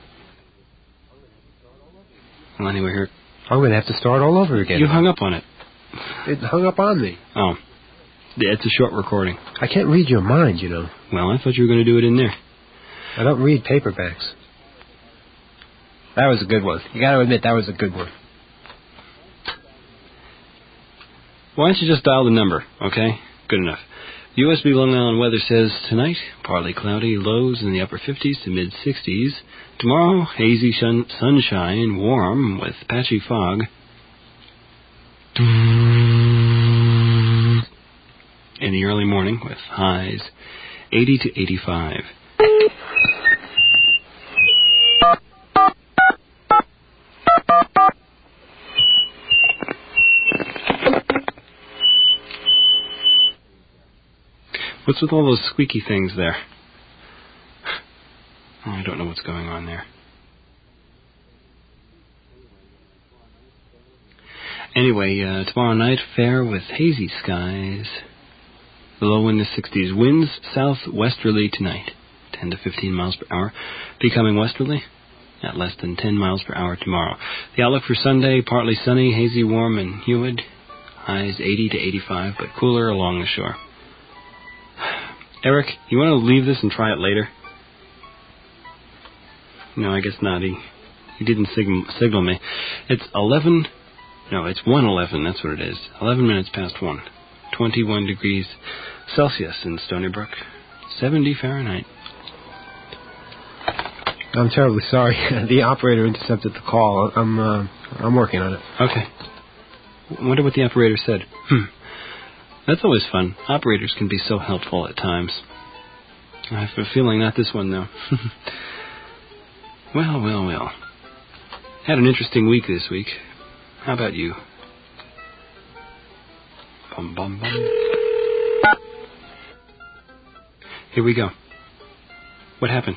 Well, anyway, here. I'm going to have to start all over again. You hung up on it. It hung up on me. Oh. Yeah, it's a short recording. I can't read your mind, you know. Well, I thought you were going to do it in there. I don't read paperbacks. That was a good one. You got to admit, that was a good one. Why don't you just dial the number, okay? Good enough. U S B Long Island weather says tonight, partly cloudy, lows in the upper fifties to mid-sixties. Tomorrow, hazy shun- sunshine, warm with patchy fog. In the early morning with highs eighty to eighty-five. What's with all those squeaky things there? Oh, I don't know what's going on there. Anyway, uh, tomorrow night, fair with hazy skies. The low in the sixties. Winds southwesterly tonight, ten to fifteen miles per hour. Becoming westerly at less than ten miles per hour tomorrow. The outlook for Sunday, partly sunny, hazy, warm, and humid. Highs eighty to eighty-five, but cooler along the shore. Eric, you want to leave this and try it later? No, I guess not. He, he didn't signal, signal me. It's eleven... No, it's one eleven, that's what it is. eleven minutes past one. twenty-one degrees Celsius in Stony Brook. seventy Fahrenheit. I'm terribly sorry. The operator intercepted the call. I'm uh, I'm working on it. Okay. I wonder what the operator said. Hmm. That's always fun. Operators can be so helpful at times. I have a feeling not this one, though. Well, well, well. Had an interesting week this week. How about you? Bum, bum, bum. Here we go. What happened?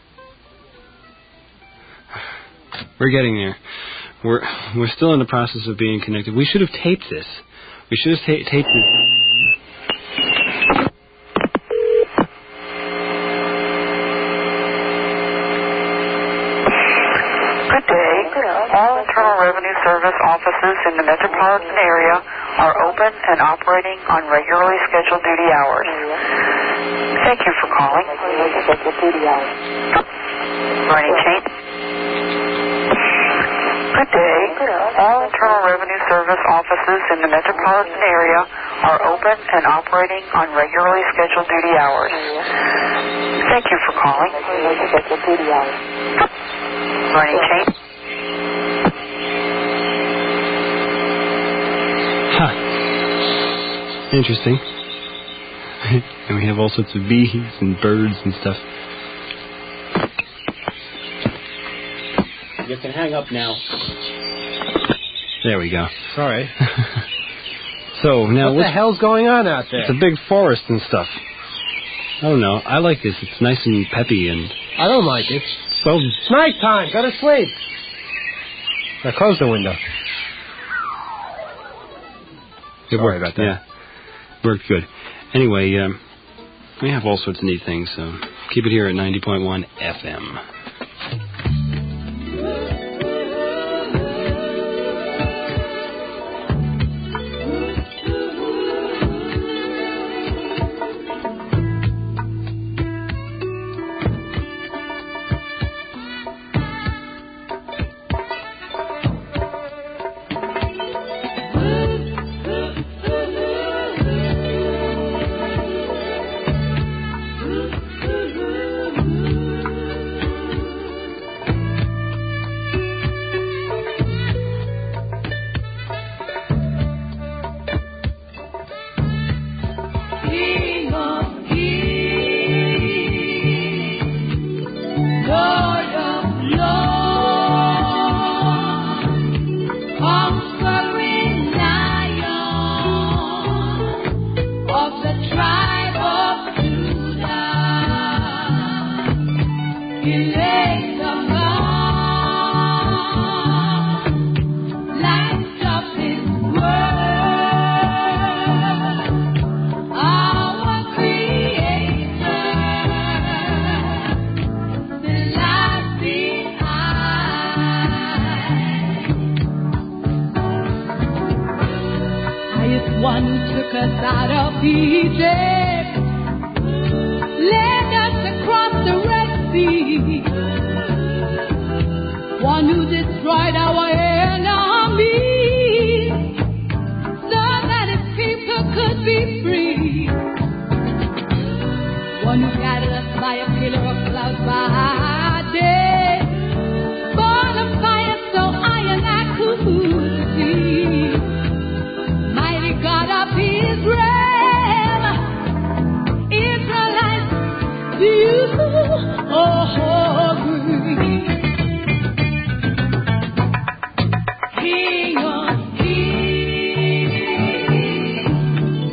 We're getting there. We're we're still in the process of being connected. We should have taped this. We should have ta- taped it. Good day. All Internal Revenue Service offices in the metropolitan area are open and operating on regularly scheduled duty hours. Thank you for calling. Running chain. Good day. All Internal Revenue Service offices in the metropolitan area are open and operating on regularly scheduled duty hours. Thank you for calling. Running chain. Huh. Interesting. And we have all sorts of bees and birds and stuff. You can hang up now. There we go. Sorry. So now what the hell's going on out there? It's a big forest and stuff. I don't know. I like this. It's nice and peppy and. I don't like it. Well, it's nighttime. Go to sleep. Now close the window. It Sorry worked. about that. Yeah, worked good. Anyway, um, we have all sorts of neat things, so keep it here at ninety point one F M.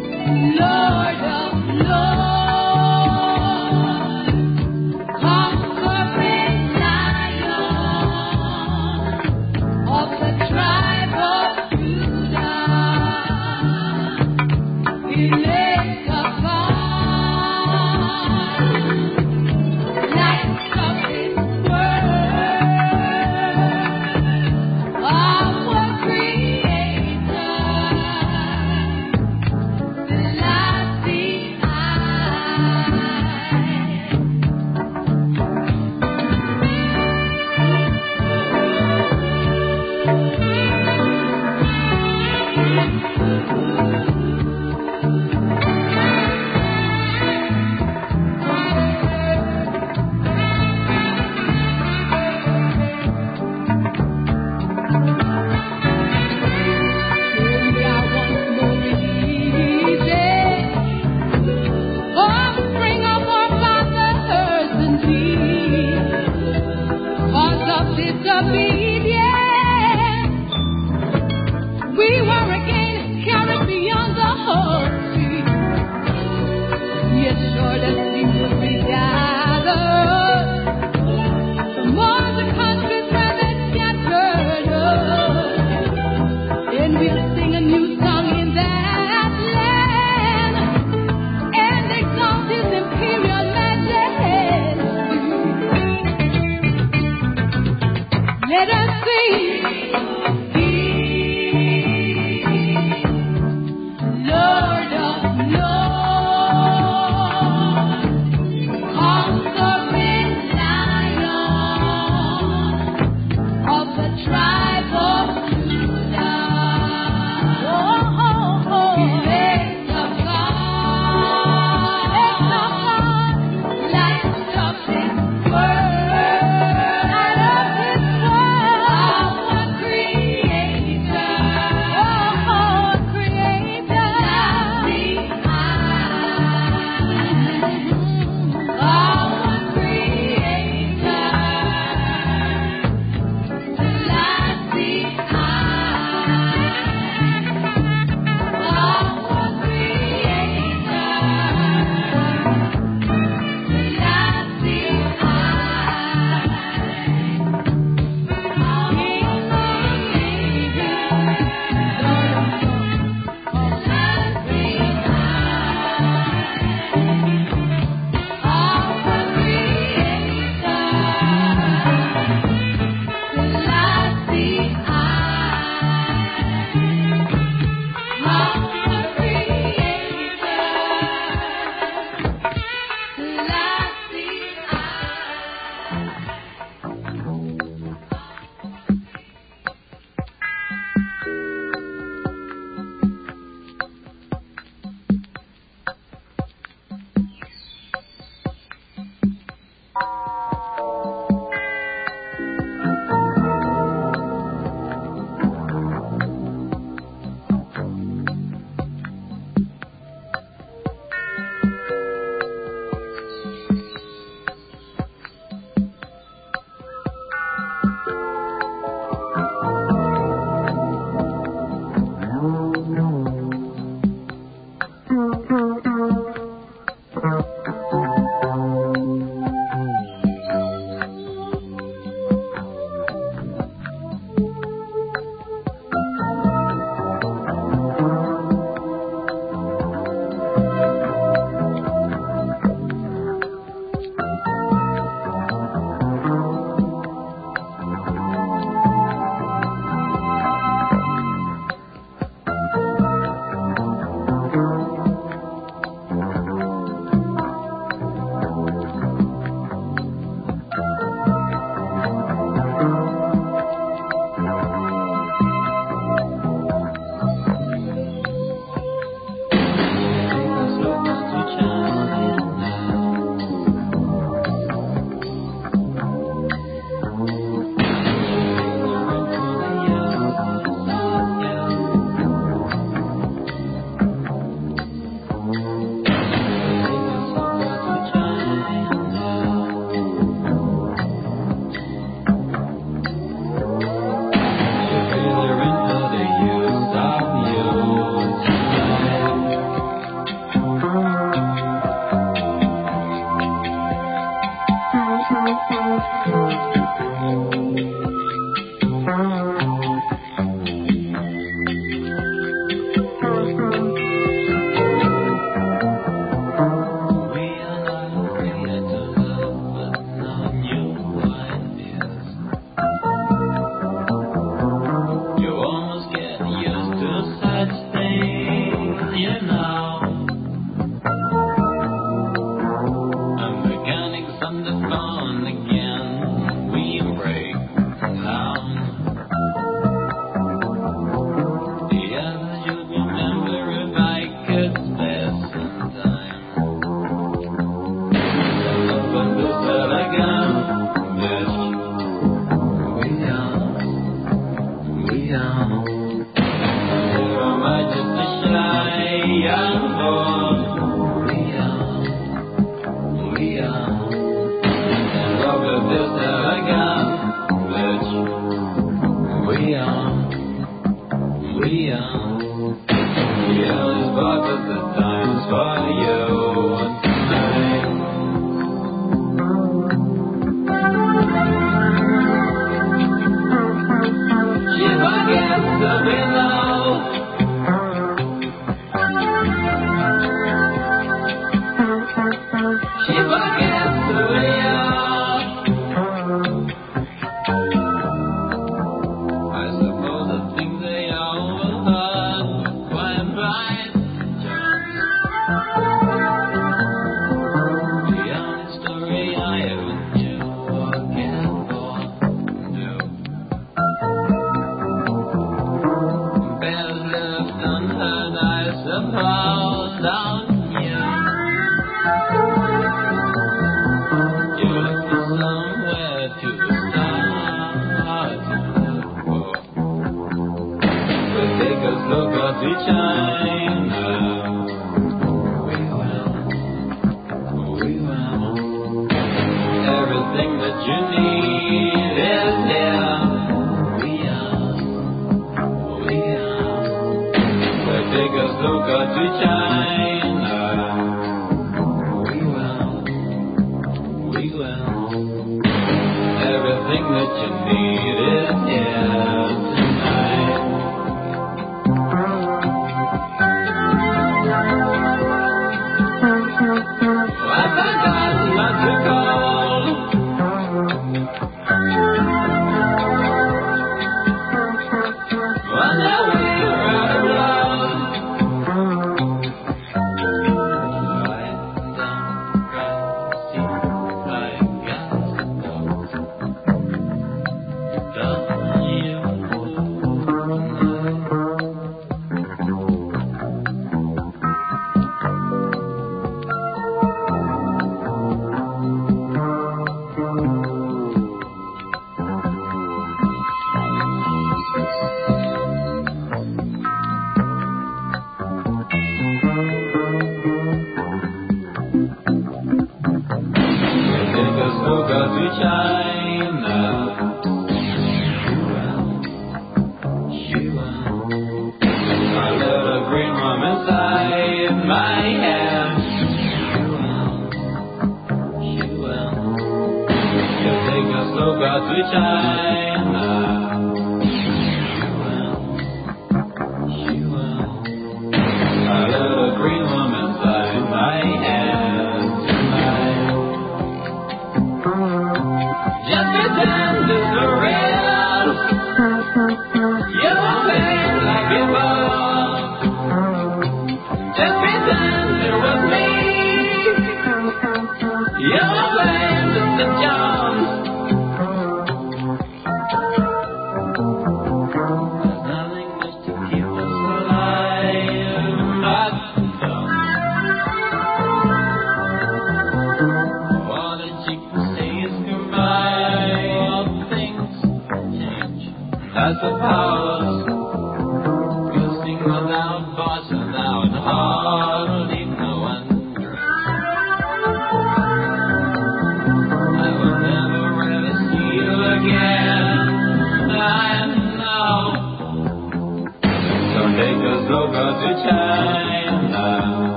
Lord of Lords, come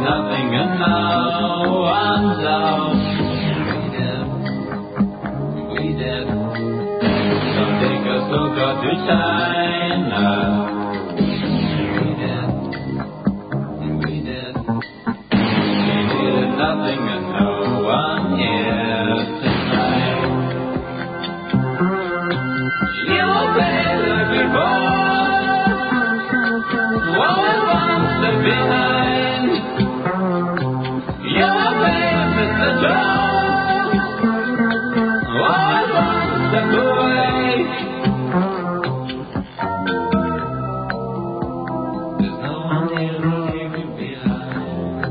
nothing and no one's out. We did, we did. Some take us over to China. We did, we did. We did nothing and no one here tonight. You obey like before. What wants to behind? Your baby, Mister Jones. What wants to go away? There's no one here to leave you behind.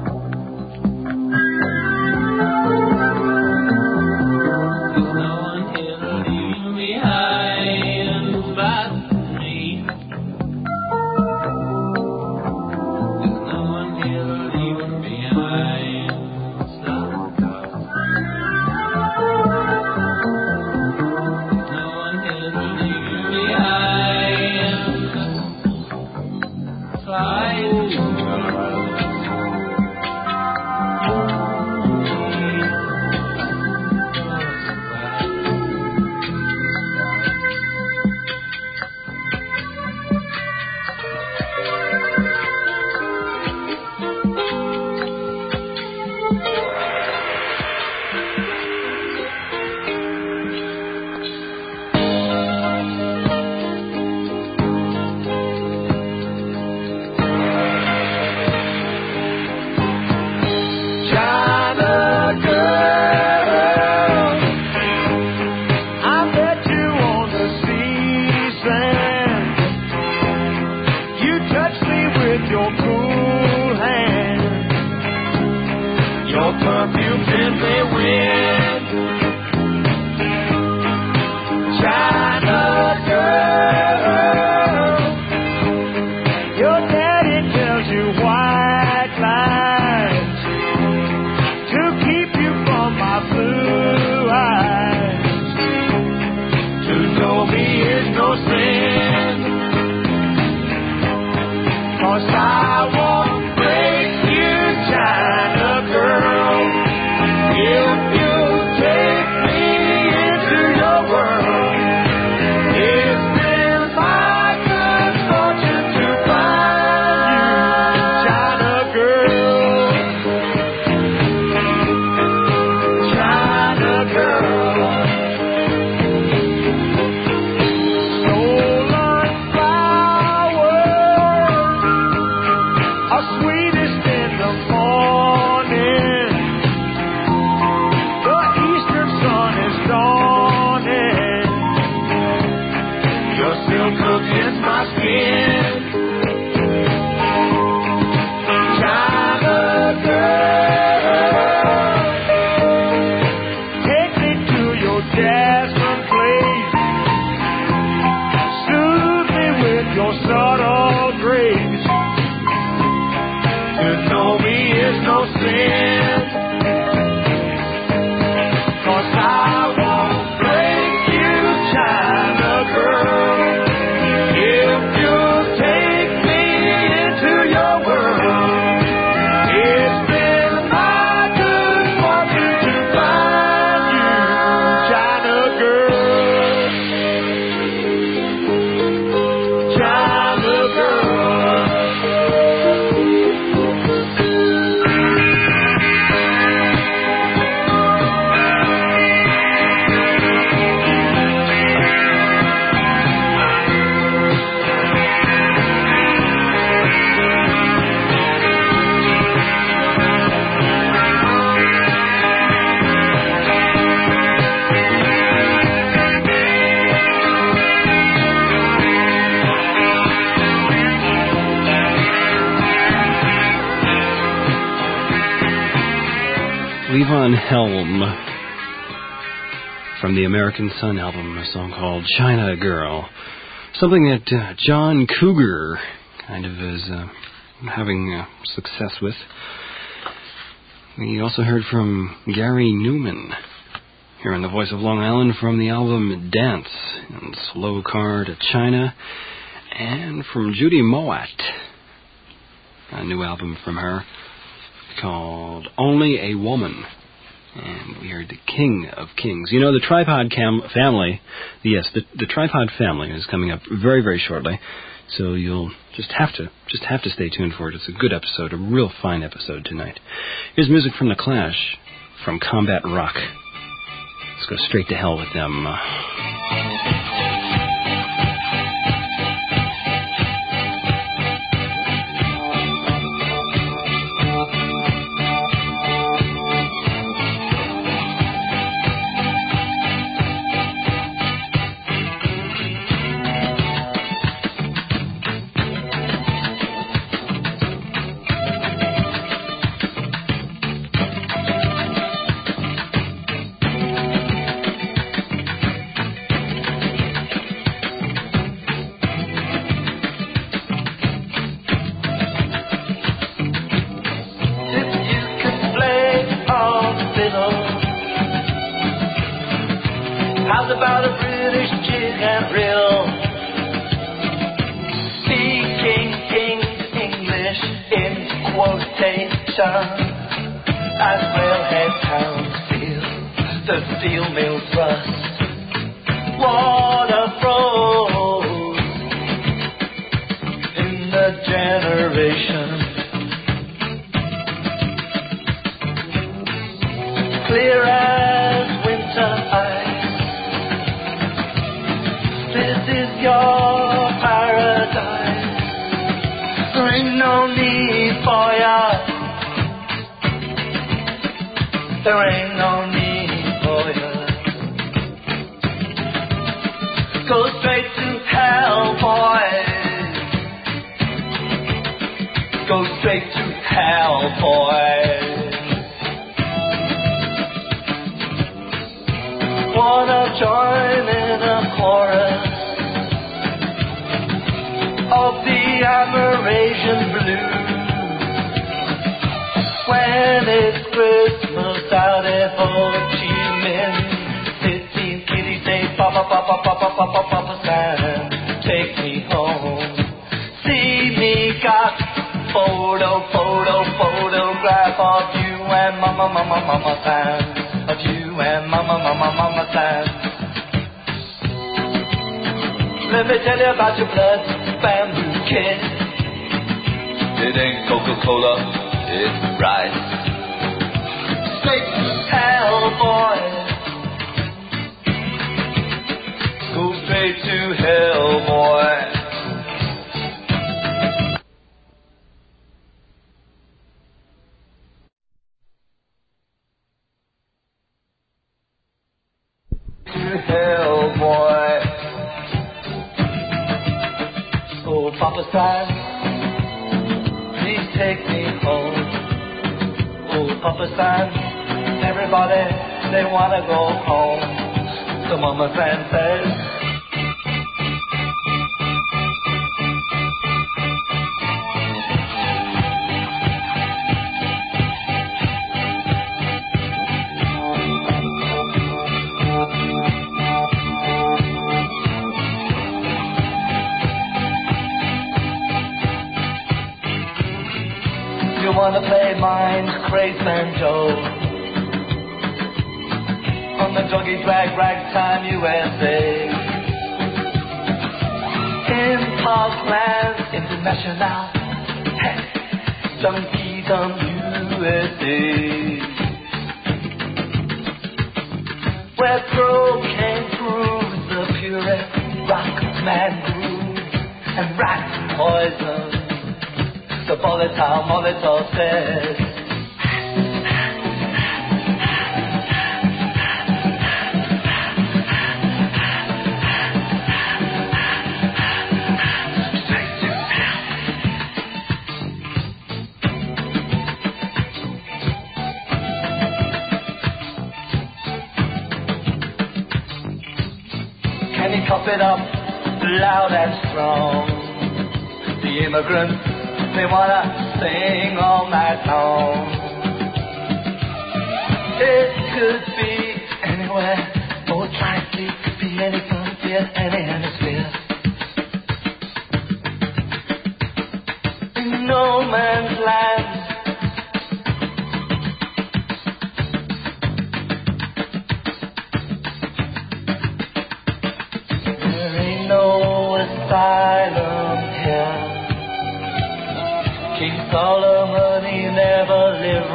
There's no one here to leave you behind but me. Levon Helm from the American Sun album, a song called China Girl. Something that uh, John Cougar kind of is uh, having uh, success with. We also heard from Gary Newman here in the Voice of Long Island from the album Dance and Slow Car to China, and from Judy Mowatt, a new album from her called Only a Woman. And we heard the King of Kings. You know, the Tripod Cam- family, yes, the, the Tripod family is coming up very, very shortly. So you'll just have to, just have to stay tuned for it. It's a good episode, a real fine episode tonight. Here's music from The Clash, from Combat Rock. Let's go straight to hell with them.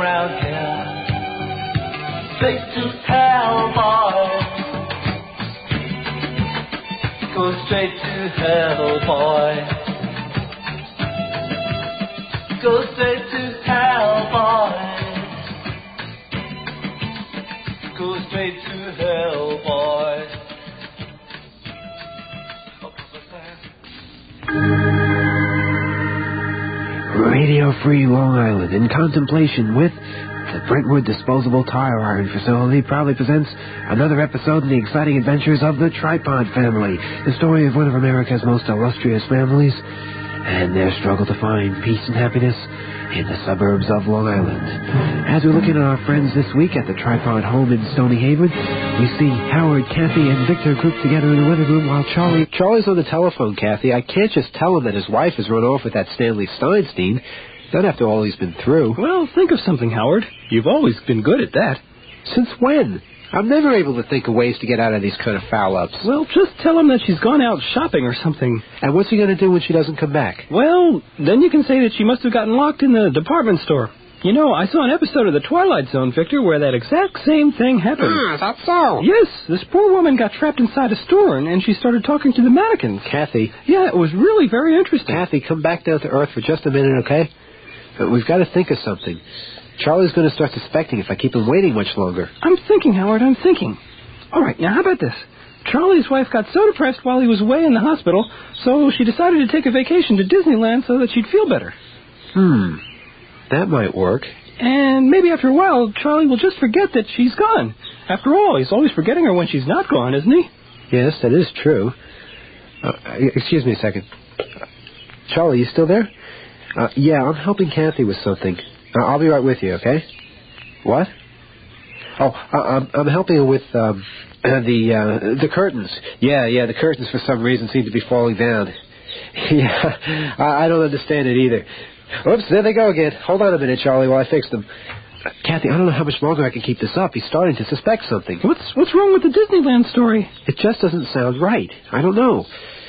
around here. Straight to hell, boy. Go straight to hell, boy. Go straight to hell, boy. Go straight to hell, boy. Radio Free Long Island, in contemplation with the Brentwood Disposable Tire Iron Facility, proudly presents another episode in the exciting adventures of the Tripod family, the story of one of America's most illustrious families and their struggle to find peace and happiness in the suburbs of Long Island. As we look in on our friends this week at the Tripod home in Stony Haven, we see Howard, Kathy, and Victor grouped together in the living room while Charlie... Charlie's on the telephone, Kathy. I can't just tell him that his wife has run off with that Stanley Steinstein. Not after all he's been through. Well, think of something, Howard. You've always been good at that. Since when? I'm never able to think of ways to get out of these kind of foul-ups. Well, just tell him that she's gone out shopping or something. And what's he going to do when she doesn't come back? Well, then you can say that she must have gotten locked in the department store. You know, I saw an episode of The Twilight Zone, Victor, where that exact same thing happened. Ah, is that so? Yes, this poor woman got trapped inside a store, and, and she started talking to the mannequins. Kathy. Yeah, it was really very interesting. Kathy, come back down to earth for just a minute, okay? But we've got to think of something. Charlie's going to start suspecting if I keep him waiting much longer. I'm thinking, Howard, I'm thinking. All right, now how about this? Charlie's wife got so depressed while he was away in the hospital, so she decided to take a vacation to Disneyland so that she'd feel better. Hmm, that might work. And maybe after a while, Charlie will just forget that she's gone. After all, he's always forgetting her when she's not gone, isn't he? Yes, that is true. Uh, excuse me a second. Uh, Charlie, you still there? Uh, yeah, I'm helping Kathy with something. Uh, I'll be right with you, okay? What? Oh, uh, I'm, I'm helping her with um, uh, the uh, the curtains. Yeah, yeah, the curtains for some reason seem to be falling down. Yeah, I, I don't understand it either. Oops, there they go again. Hold on a minute, Charlie, while I fix them. Uh, Kathy, I don't know how much longer I can keep this up. He's starting to suspect something. What's what's wrong with the Disneyland story? It just doesn't sound right. I don't know.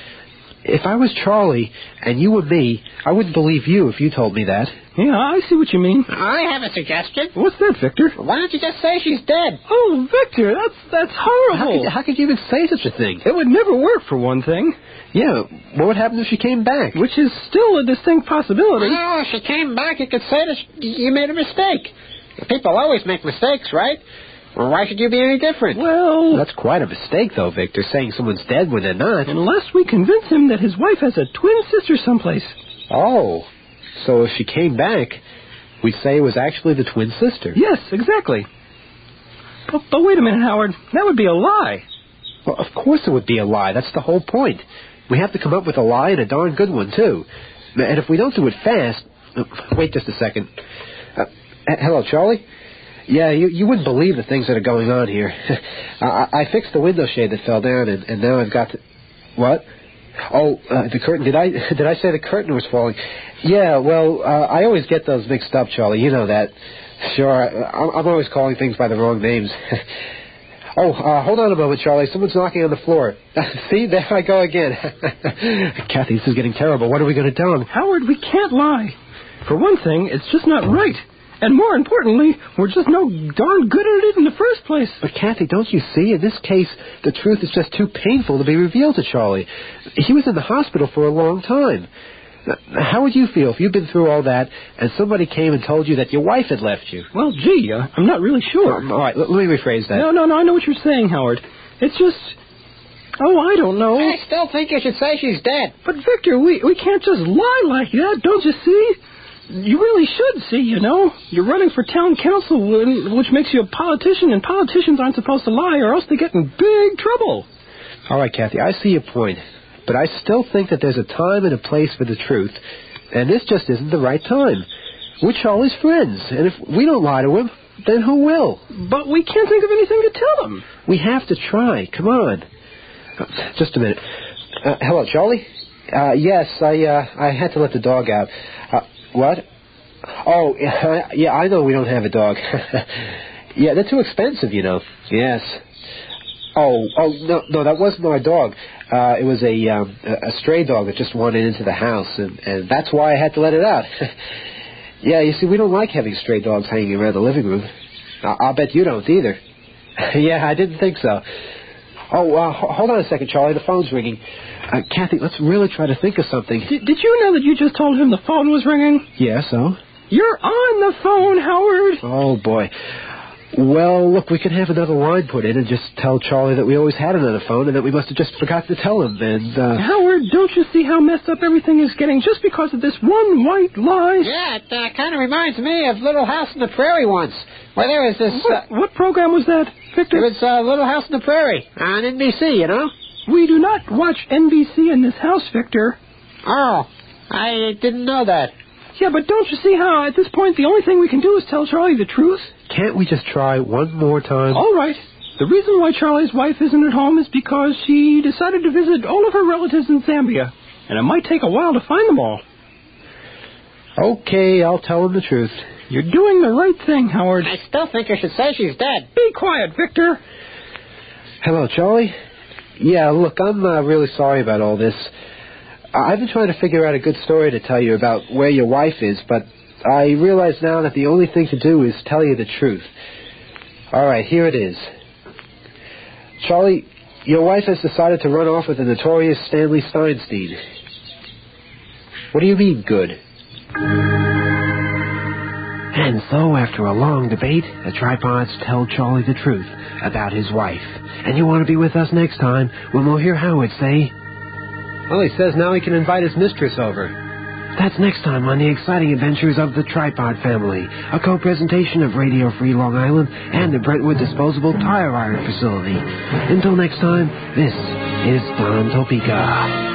If I was Charlie and you were me, I wouldn't believe you if you told me that. Yeah, I see what you mean. I have a suggestion. What's that, Victor? Why don't you just say she's dead? Oh, Victor, that's that's horrible. How could, how could you even say such a thing? It would never work, for one thing. Yeah, what would happen if she came back? Which is still a distinct possibility. Oh, if she came back, you could say that you made a mistake. People always make mistakes, right? Well, why should you be any different? Well... That's quite a mistake, though, Victor, saying someone's dead when they're not. Unless we convince him that his wife has a twin sister someplace. Oh, so if she came back, we'd say it was actually the twin sister. Yes, exactly. But, but wait a minute, Howard. That would be a lie. Well, of course it would be a lie. That's the whole point. We have to come up with a lie and a darn good one, too. And if we don't do it fast... Wait just a second. Uh, hello, Charlie? Yeah, you you wouldn't believe the things that are going on here. I, I fixed the window shade that fell down, and, and now I've got to... What? Oh, uh, the curtain. Did I did I say the curtain was falling? Yeah, well, uh, I always get those mixed up, Charlie. You know that. Sure, I, I'm always calling things by the wrong names. Oh, uh, hold on a moment, Charlie. Someone's knocking on the floor. See, there I go again. Kathy, this is getting terrible. What are we going to tell him? Howard, we can't lie. For one thing, it's just not right. And more importantly, we're just no darn good at it in the first place. But, Kathy, don't you see? In this case, the truth is just too painful to be revealed to Charlie. He was in the hospital for a long time. How would you feel if you'd been through all that and somebody came and told you that your wife had left you? Well, gee, uh, I'm not really sure. Um, all right, let, let me rephrase that. No, no, no, I know what you're saying, Howard. It's just... Oh, I don't know. I still think you should say she's dead. But, Victor, we, we can't just lie like that, don't you see? You really should see, you know. You're running for town council, which makes you a politician, and politicians aren't supposed to lie or else they get in big trouble. All right, Kathy, I see your point. But I still think that there's a time and a place for the truth, and this just isn't the right time. We're Charlie's friends, and if we don't lie to him, then who will? But we can't think of anything to tell him. We have to try. Come on. Uh, just a minute. Uh, hello, Charlie? Uh, yes, I uh, I had to let the dog out. Uh, what? Oh, yeah, I know we don't have a dog. Yeah, they're too expensive, you know. Yes. Oh, oh, no, no, that wasn't our dog. Uh, it was a, um, a a stray dog that just wandered into the house, and, and that's why I had to let it out. Yeah, you see, we don't like having stray dogs hanging around the living room. I- I'll bet you don't either. Yeah, I didn't think so. Oh, uh, ho- hold on a second, Charlie. The phone's ringing. Uh, Kathy, let's really try to think of something. D- did you know that you just told him the phone was ringing? Yeah, so? You're on the phone, Howard. Oh, boy. Well, look, we can have another line put in and just tell Charlie that we always had another phone and that we must have just forgot to tell him. And uh... Howard, don't you see how messed up everything is getting just because of this one white lie? Yeah, it uh, kind of reminds me of Little House on the Prairie once, where there was this... What, uh, what program was that, Victor? It was uh, Little House on the Prairie on N B C, you know? We do not watch N B C in this house, Victor. Oh, I didn't know that. Yeah, but don't you see how at this point the only thing we can do is tell Charlie the truth? Can't we just try one more time? All right. The reason why Charlie's wife isn't at home is because she decided to visit all of her relatives in Zambia, and it might take a while to find them all. Okay, I'll tell him the truth. You're doing the right thing, Howard. I still think I should say she's dead. Be quiet, Victor. Hello, Charlie. Yeah, look, I'm uh, really sorry about all this. I've been trying to figure out a good story to tell you about where your wife is, but I realize now that the only thing to do is tell you the truth. All right, here it is. Charlie, your wife has decided to run off with the notorious Stanley Steinstein. What do you mean, good? And so, after a long debate, the tripods tell Charlie the truth about his wife. And you want to be with us next time when we'll hear Howard say... Well, he says now he can invite his mistress over. That's next time on The Exciting Adventures of the Tripod Family, a co-presentation of Radio Free Long Island and the Brentwood Disposable Tire Iron Facility. Until next time, this is Don Topeka.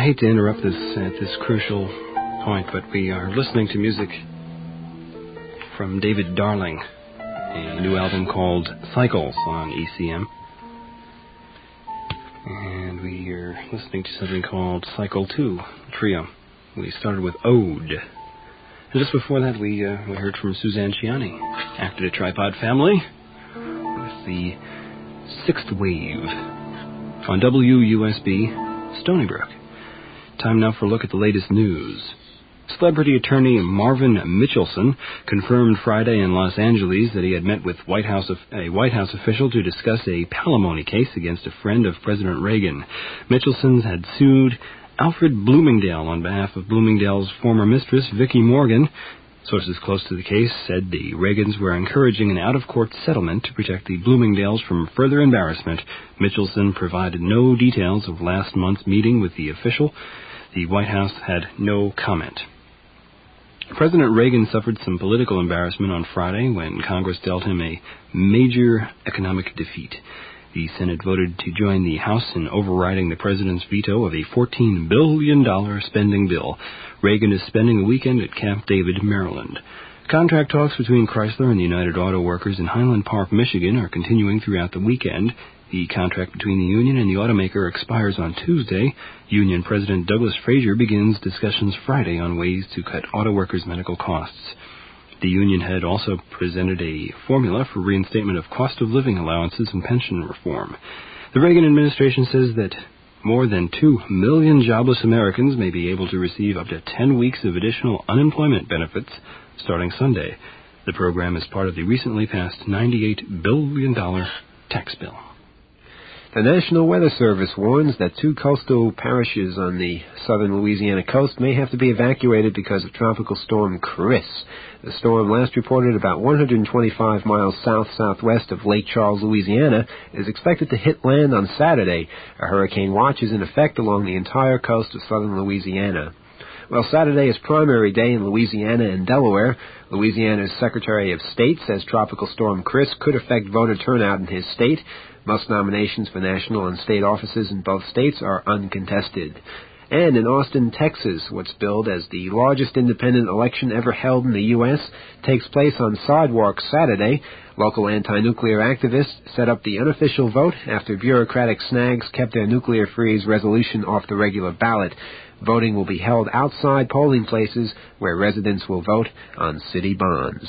hate to interrupt this at this crucial point, but we are listening to music from David Darling, a new album called Cycles on E C M. And we are listening to something called Cycle two Trio. We started with Ode. And just before that, we uh, we heard from Suzanne Ciani, acted a Tripod Family, with the Sixth Wave on W U S B Stony Brook. Time now for a look at the latest news. Celebrity attorney Marvin Mitchelson confirmed Friday in Los Angeles that he had met with White House a White House official to discuss a palimony case against a friend of President Reagan. Mitchelson had sued Alfred Bloomingdale on behalf of Bloomingdale's former mistress, Vicki Morgan. Sources close to the case said the Reagans were encouraging an out-of-court settlement to protect the Bloomingdales from further embarrassment. Mitchelson provided no details of last month's meeting with the official. The White House had no comment. President Reagan suffered some political embarrassment on Friday when Congress dealt him a major economic defeat. The Senate voted to join the House in overriding the president's veto of a fourteen billion dollars spending bill. Reagan is spending a weekend at Camp David, Maryland. Contract talks between Chrysler and the United Auto Workers in Highland Park, Michigan are continuing throughout the weekend. The contract between the union and the automaker expires on Tuesday. Union President Douglas Frazier begins discussions Friday on ways to cut auto workers' medical costs. The union had also presented a formula for reinstatement of cost of living allowances and pension reform. The Reagan administration says that more than two million jobless Americans may be able to receive up to ten weeks of additional unemployment benefits starting Sunday. The program is part of the recently passed ninety-eight billion dollars tax bill. The National Weather Service warns that two coastal parishes on the southern Louisiana coast may have to be evacuated because of Tropical Storm Chris. The storm, last reported about one hundred twenty-five miles south-southwest of Lake Charles, Louisiana, is expected to hit land on Saturday. A hurricane watch is in effect along the entire coast of southern Louisiana. Well, Saturday is primary day in Louisiana and Delaware. Louisiana's Secretary of State says Tropical Storm Chris could affect voter turnout in his state. Most nominations for national and state offices in both states are uncontested. And in Austin, Texas, what's billed as the largest independent election ever held in the U S takes place on Sidewalk Saturday. Local anti-nuclear activists set up the unofficial vote after bureaucratic snags kept their nuclear freeze resolution off the regular ballot. Voting will be held outside polling places where residents will vote on city bonds.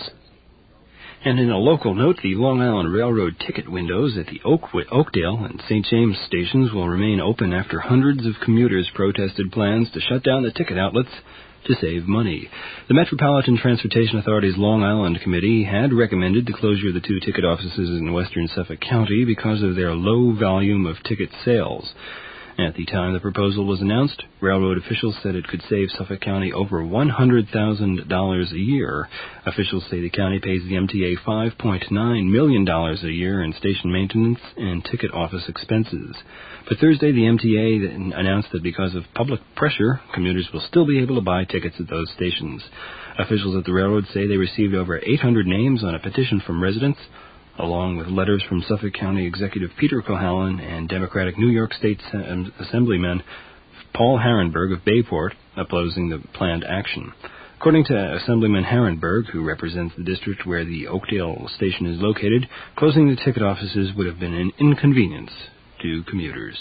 And in a local note, the Long Island Railroad ticket windows at the Oak, Oakdale and Saint James stations will remain open after hundreds of commuters protested plans to shut down the ticket outlets to save money. The Metropolitan Transportation Authority's Long Island Committee had recommended the closure of the two ticket offices in western Suffolk County because of their low volume of ticket sales. At the time the proposal was announced, railroad officials said it could save Suffolk County over one hundred thousand dollars a year. Officials say the county pays the M T A five point nine million dollars a year in station maintenance and ticket office expenses. But Thursday, the M T A announced that because of public pressure, commuters will still be able to buy tickets at those stations. Officials at the railroad say they received over eight hundred names on a petition from residents, along with letters from Suffolk County Executive Peter Cohalan and Democratic New York State Assemblyman Paul Harenberg of Bayport opposing the planned action. According to Assemblyman Harenberg, who represents the district where the Oakdale station is located, closing the ticket offices would have been an inconvenience to commuters.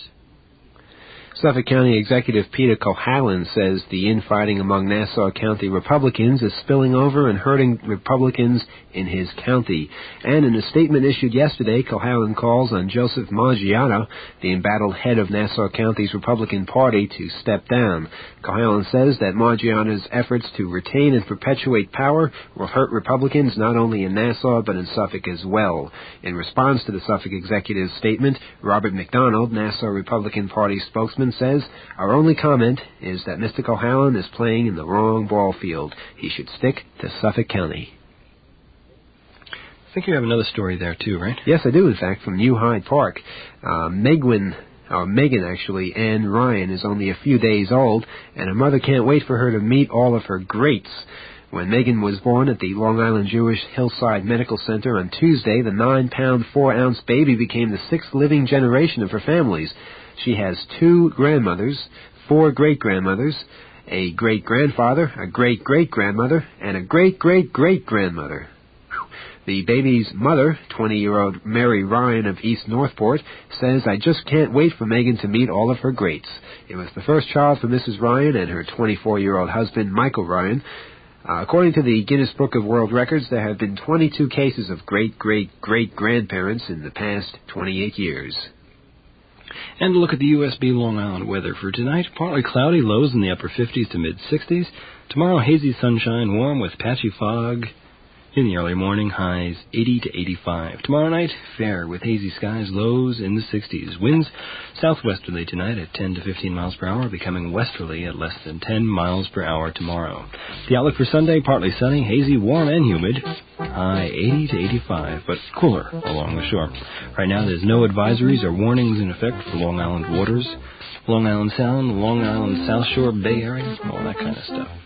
Suffolk County Executive Peter Cohalan says the infighting among Nassau County Republicans is spilling over and hurting Republicans in his county. And in a statement issued yesterday, Cohalan calls on Joseph Maggiano, the embattled head of Nassau County's Republican Party, to step down. Cohalan says that Maggiano's efforts to retain and perpetuate power will hurt Republicans not only in Nassau but in Suffolk as well. In response to the Suffolk Executive's statement, Robert McDonald, Nassau Republican Party spokesman, says, "Our only comment is that Mister Cohalan is playing in the wrong ball field. He should stick to Suffolk County." I think you have another story there too, right? Yes, I do, in fact, from New Hyde Park. Uh, Megwin, or Megan actually, Ann Ryan is only a few days old, and her mother can't wait for her to meet all of her greats. When Megan was born at the Long Island Jewish Hillside Medical Center on Tuesday, the nine-pound, four-ounce baby became the sixth living generation of her family's. She has two grandmothers, four great-grandmothers, a great-grandfather, a great-great-grandmother, and a great-great-great-grandmother. The baby's mother, twenty-year-old Mary Ryan of East Northport, says, "I just can't wait for Megan to meet all of her greats." It was the first child for Missus Ryan and her twenty-four-year-old husband, Michael Ryan. Uh, according to the Guinness Book of World Records, there have been twenty-two cases of great-great-great-grandparents in the past twenty-eight years. And a look at the U S B Long Island weather for tonight. Partly cloudy, lows in the upper fifties to mid-sixties. Tomorrow, hazy sunshine, warm with patchy fog. In the early morning, highs eighty to eighty-five. Tomorrow night, fair with hazy skies, lows in the sixties. Winds southwesterly tonight at ten to fifteen miles per hour, becoming westerly at less than ten miles per hour tomorrow. The outlook for Sunday, partly sunny, hazy, warm, and humid. High eighty to eighty-five, but cooler along the shore. Right now, there's no advisories or warnings in effect for Long Island waters. Long Island Sound, Long Island South Shore, Bay Area, all that kind of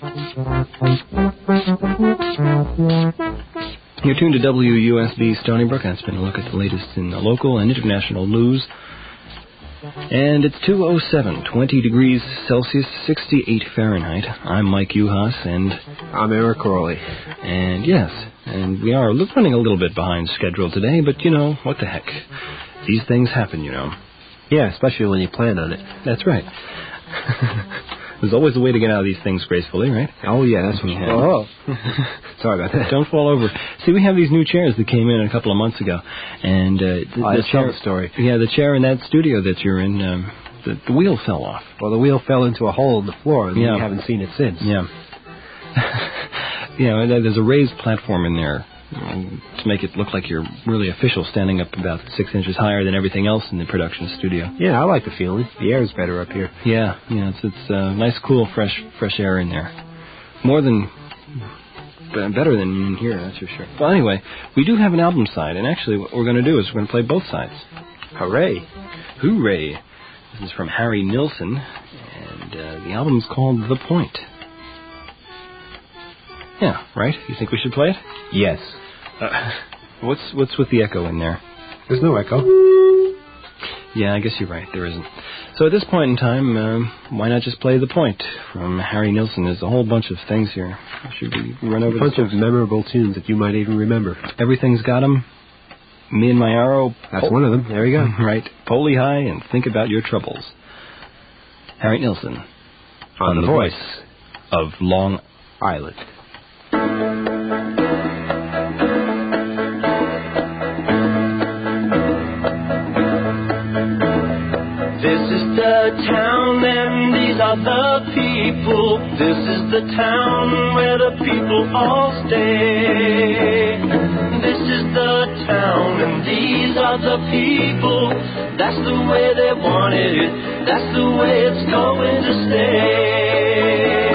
stuff. You're tuned to W U S B Stony Brook. That's been a look at the latest in the local and international news. And it's two oh seven, twenty degrees Celsius, sixty-eight Fahrenheit. I'm Mike Uhas, and I'm Eric Crawley. And yes, and we are running a little bit behind schedule today, but you know, what the heck. These things happen, you know. Yeah, especially when you plan on it. That's right. There's always a way to get out of these things gracefully, right? Oh, yeah, that's what yeah. Oh, sorry about that. Don't fall over. See, we have these new chairs that came in a couple of months ago. And uh, the, oh, the chair, story. Yeah, the chair in that studio that you're in, um, the, the wheel fell off. Well, the wheel fell into a hole in the floor, and yeah. we haven't seen it since. Yeah. Yeah, there's a raised platform in there, you know, to make it look like you're really official, standing up about six inches higher than everything else in the production studio. Yeah, I like the feeling. The air is better up here. Yeah, yeah, it's it's uh, nice, cool, fresh, fresh air in there. More than, better than in here, that's for sure. Well, anyway, we do have an album side, and actually, what we're going to do is we're going to play both sides. Hooray! Hooray! This is from Harry Nilsson, and uh, the album's called The Point. Yeah, right? You think we should play it? Yes. Uh, what's what's with the echo in there? There's no echo. Yeah, I guess you're right. There isn't. So at this point in time, um, why not just play The Point from Harry Nilsson? There's a whole bunch of things here. Should we run over a bunch of memorable tunes that you might even remember. Everything's Got 'Em. Me and My Arrow. That's Pol- one of them. There you go. Right. Poley High and Think About Your Troubles. Harry Nilsson on, on the, the voice. voice of Long Island. This is the town and these are the people. This is the town where the people all stay. This is the town and these are the people. That's the way they wanted it. That's the way it's going to stay.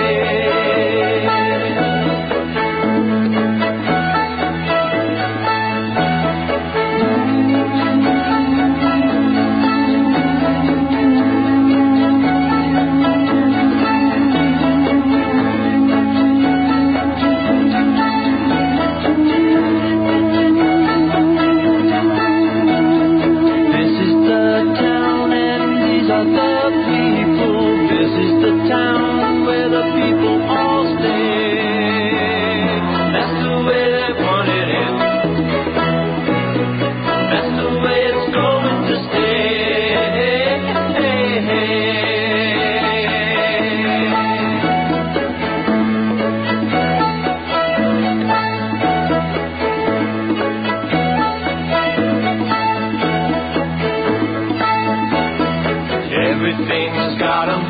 Everything's got 'em.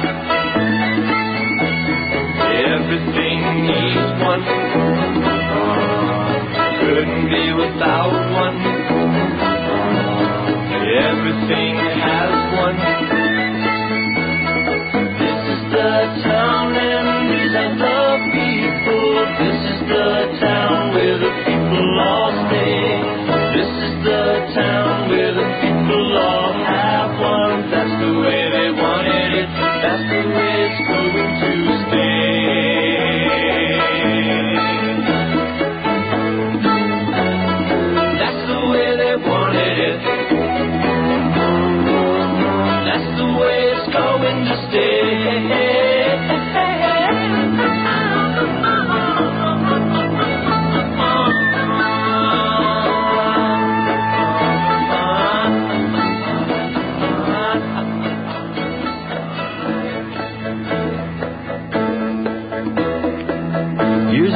Everything needs one. Couldn't be without one. Everything has one. This is the town and these are the people. This is the town where the people all stay. This is the town where the people all have one. That's the way they wanted it. That's the way it's going to stay. That's the way they wanted it. That's the way it's going to stay.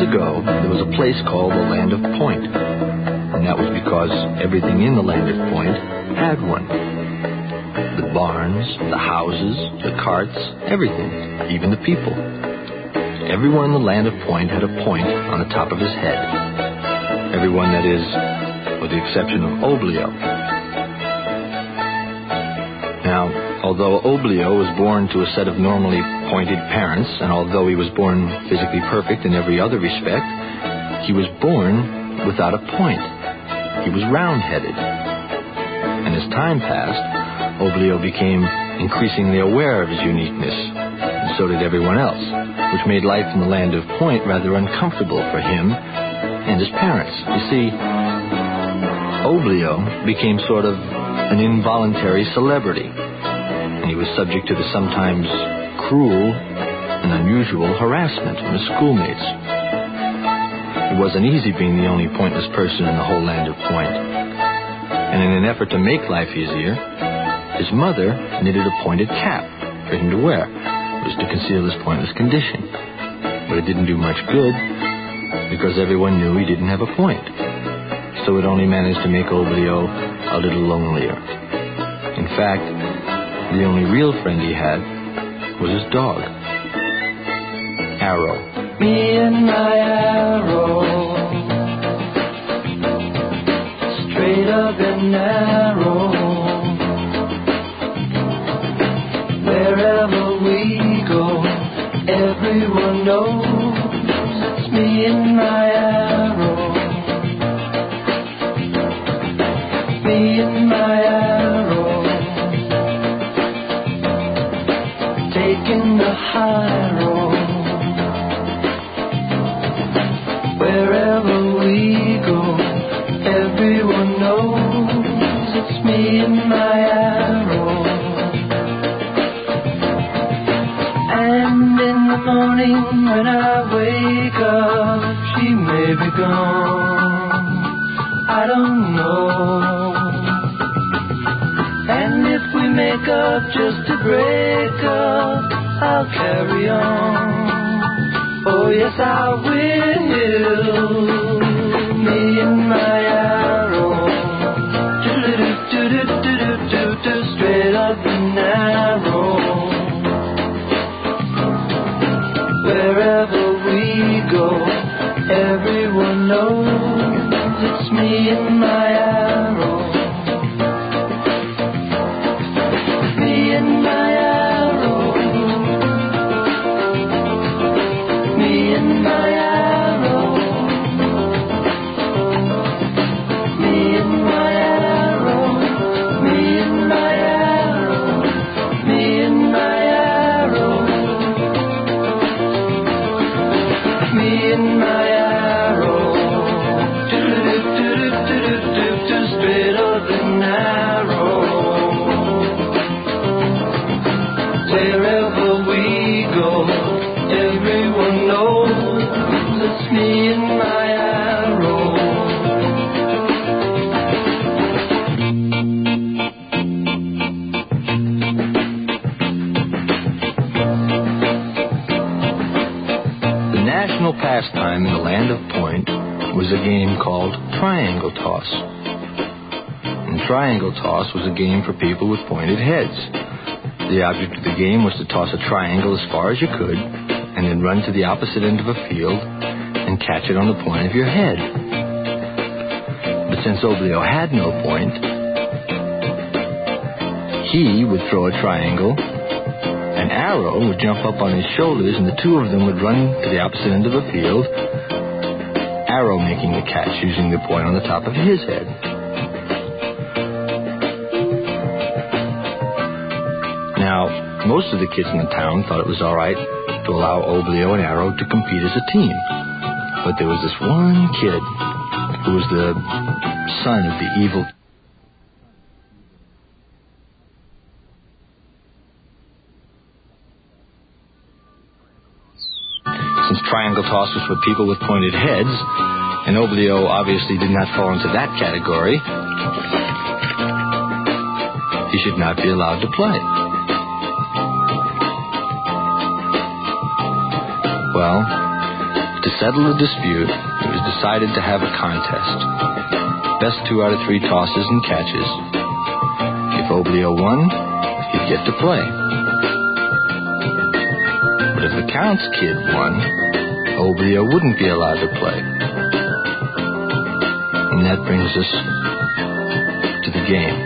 ago, there was a place called the Land of Point. And that was because everything in the Land of Point had one. The barns, the houses, the carts, everything, even the people. Everyone in the Land of Point had a point on the top of his head. Everyone, that is, with the exception of Oblio. Now, although Oblio was born to a set of normally pointed parents, and although he was born physically perfect in every other respect, he was born without a point. He was round-headed. And as time passed, Oblio became increasingly aware of his uniqueness, and so did everyone else, which made life in the Land of Point rather uncomfortable for him and his parents. You see, Oblio became sort of an involuntary celebrity, and he was subject to the sometimes cruel and unusual harassment from his schoolmates. It wasn't easy being the only pointless person in the whole Land of Point. And in an effort to make life easier, his mother knitted a pointed cap for him to wear. It was to conceal his pointless condition. But it didn't do much good, because everyone knew he didn't have a point. So it only managed to make Oblio a little lonelier. In fact, the only real friend he had was his dog, Arrow. Me and my arrow, straight up and narrow. Wherever we go, everyone knows it's me and my arrow. Me and my arrow, taking the high road. Wherever we go, everyone knows it's me and my arrow. And in the morning when I wake up, she may be gone, I don't know. And if we make up just to break up, I'll carry on. Oh yes, I will. Me and my arrow, do-do-do-do-do-do-do, straight up and narrow. Wherever we go, everyone knows it's me and my arrow. Me and my arrow. Me and my arrow. Me and my arrow. Me and my arrow. Me and my arrow. Me and my arrow. Do-do-do-do-do-do-do, straight up and narrow. Wherever we go, everyone knows it's me and my arrow. The national pastime in the Land of Point was a game called Triangle Toss. And Triangle Toss was a game for people with pointed heads. The object of the game was to toss a triangle as far as you could, and then run to the opposite end of a field and catch it on the point of your head. But since Oblio had no point, he would throw a triangle, an arrow would jump up on his shoulders, and the two of them would run to the opposite end of a field, Arrow making the catch using the point on the top of his head. Now, most of the kids in the town thought it was all right to allow Oblio and Arrow to compete as a team. But there was this one kid who was the son of the evil. Since triangle toss was for people with pointed heads, and Oblio obviously did not fall into that category, he should not be allowed to play. Well, To settle the dispute, it was decided to have a contest. Best two out of three tosses and catches. If Oblio won, he'd get to play. But if the Count's kid won, Oblio wouldn't be allowed to play. And that brings us to the game.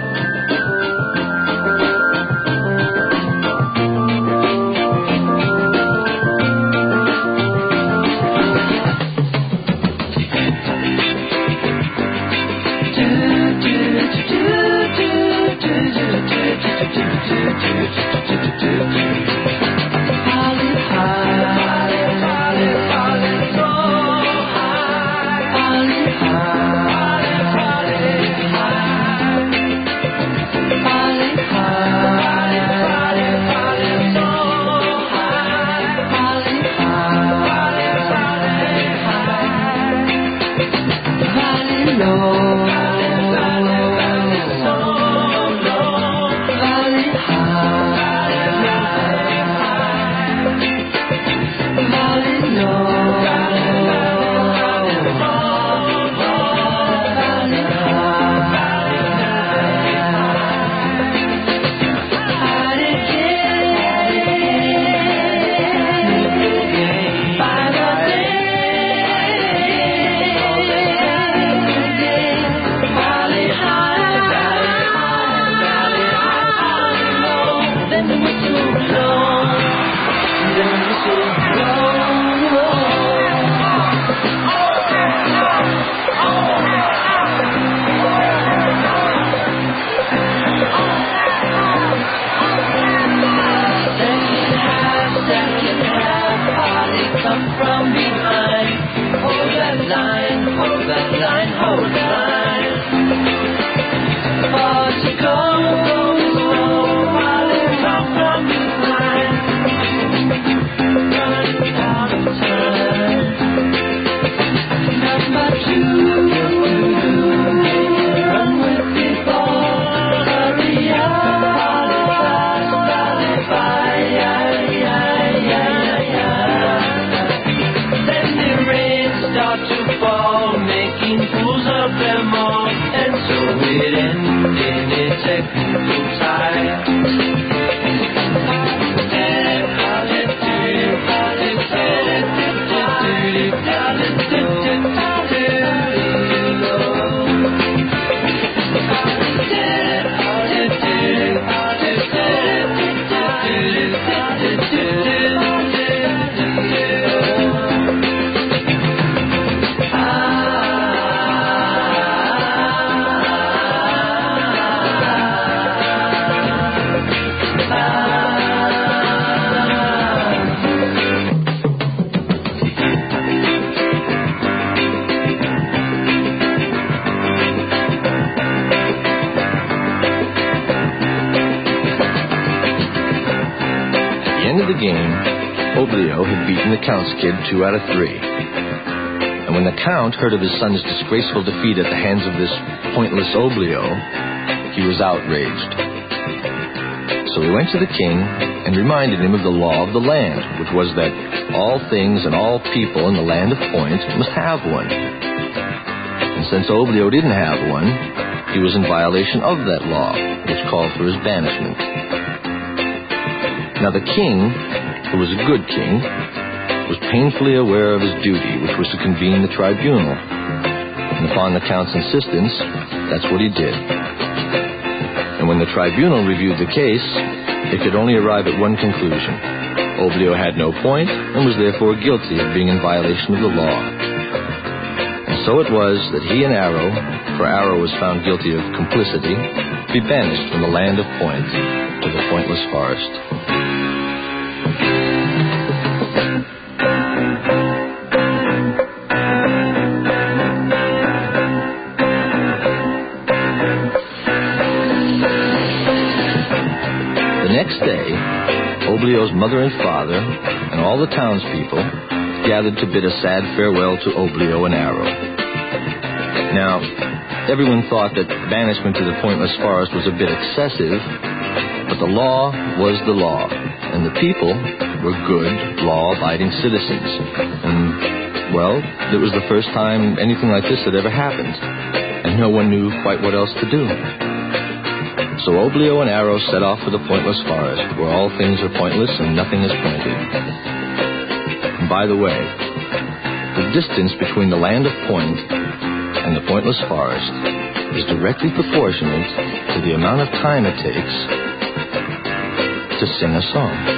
Oblio had beaten the Count's kid two out of three. And when the Count heard of his son's disgraceful defeat at the hands of this pointless Oblio, he was outraged. So he went to the king and reminded him of the law of the land, which was that all things and all people in the land of Point must have one. And since Oblio didn't have one, he was in violation of that law, which called for his banishment. Now the king, who was a good king, was painfully aware of his duty, which was to convene the tribunal. And upon the Count's insistence, that's what he did. And when the tribunal reviewed the case, it could only arrive at one conclusion. Oblio had no point and was therefore guilty of being in violation of the law. And so it was that he and Arrow, for Arrow was found guilty of complicity, be banished from the land of Point to the Pointless Forest. Next day, Oblio's mother and father and all the townspeople gathered to bid a sad farewell to Oblio and Arrow. Now, everyone thought that banishment to the Pointless Forest was a bit excessive, but the law was the law, and the people were good, law-abiding citizens, and Well, it was the first time anything like this had ever happened, and no one knew quite what else to do. So Oblio and Arrow set off for the pointless forest, where all things are pointless and nothing is pointed. And by the way, the distance between the land of Point and the pointless forest is directly proportionate to the amount of time it takes to sing a song.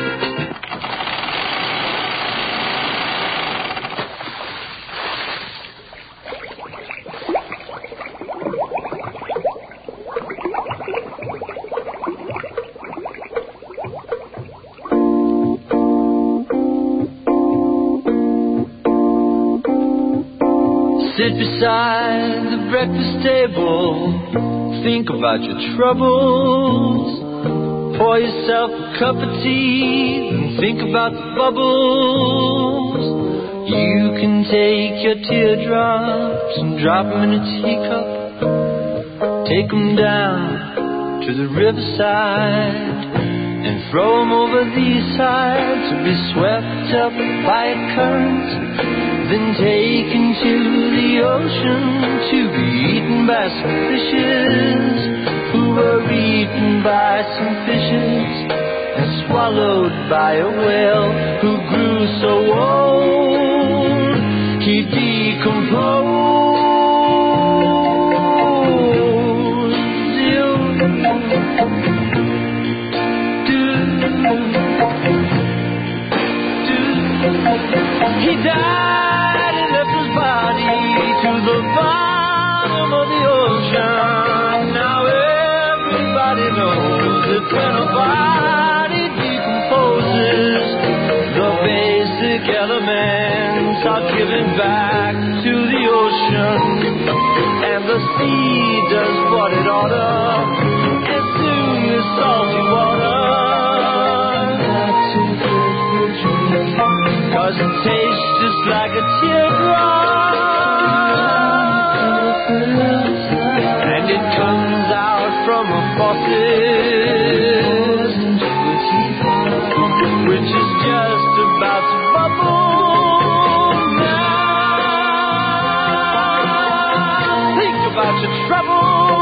Sit beside the breakfast table, think about your troubles. Pour yourself a cup of tea and think about the bubbles. You can take your teardrops and drop them in a teacup. Take them down to the riverside and throw them over these sides to be swept up by a current. Then taken to the ocean to be eaten by some fishes who were eaten by some fishes and swallowed by a whale who grew so old he decomposed. He died. To the bottom of the ocean. Now everybody knows that when a body decomposes, the basic elements are given back to the ocean, and the sea does what it oughta, and soon is salty water. Cause it tastes just like a teardrop. And it comes out from a faucet, which is just about to bubble. Now, think about your trouble.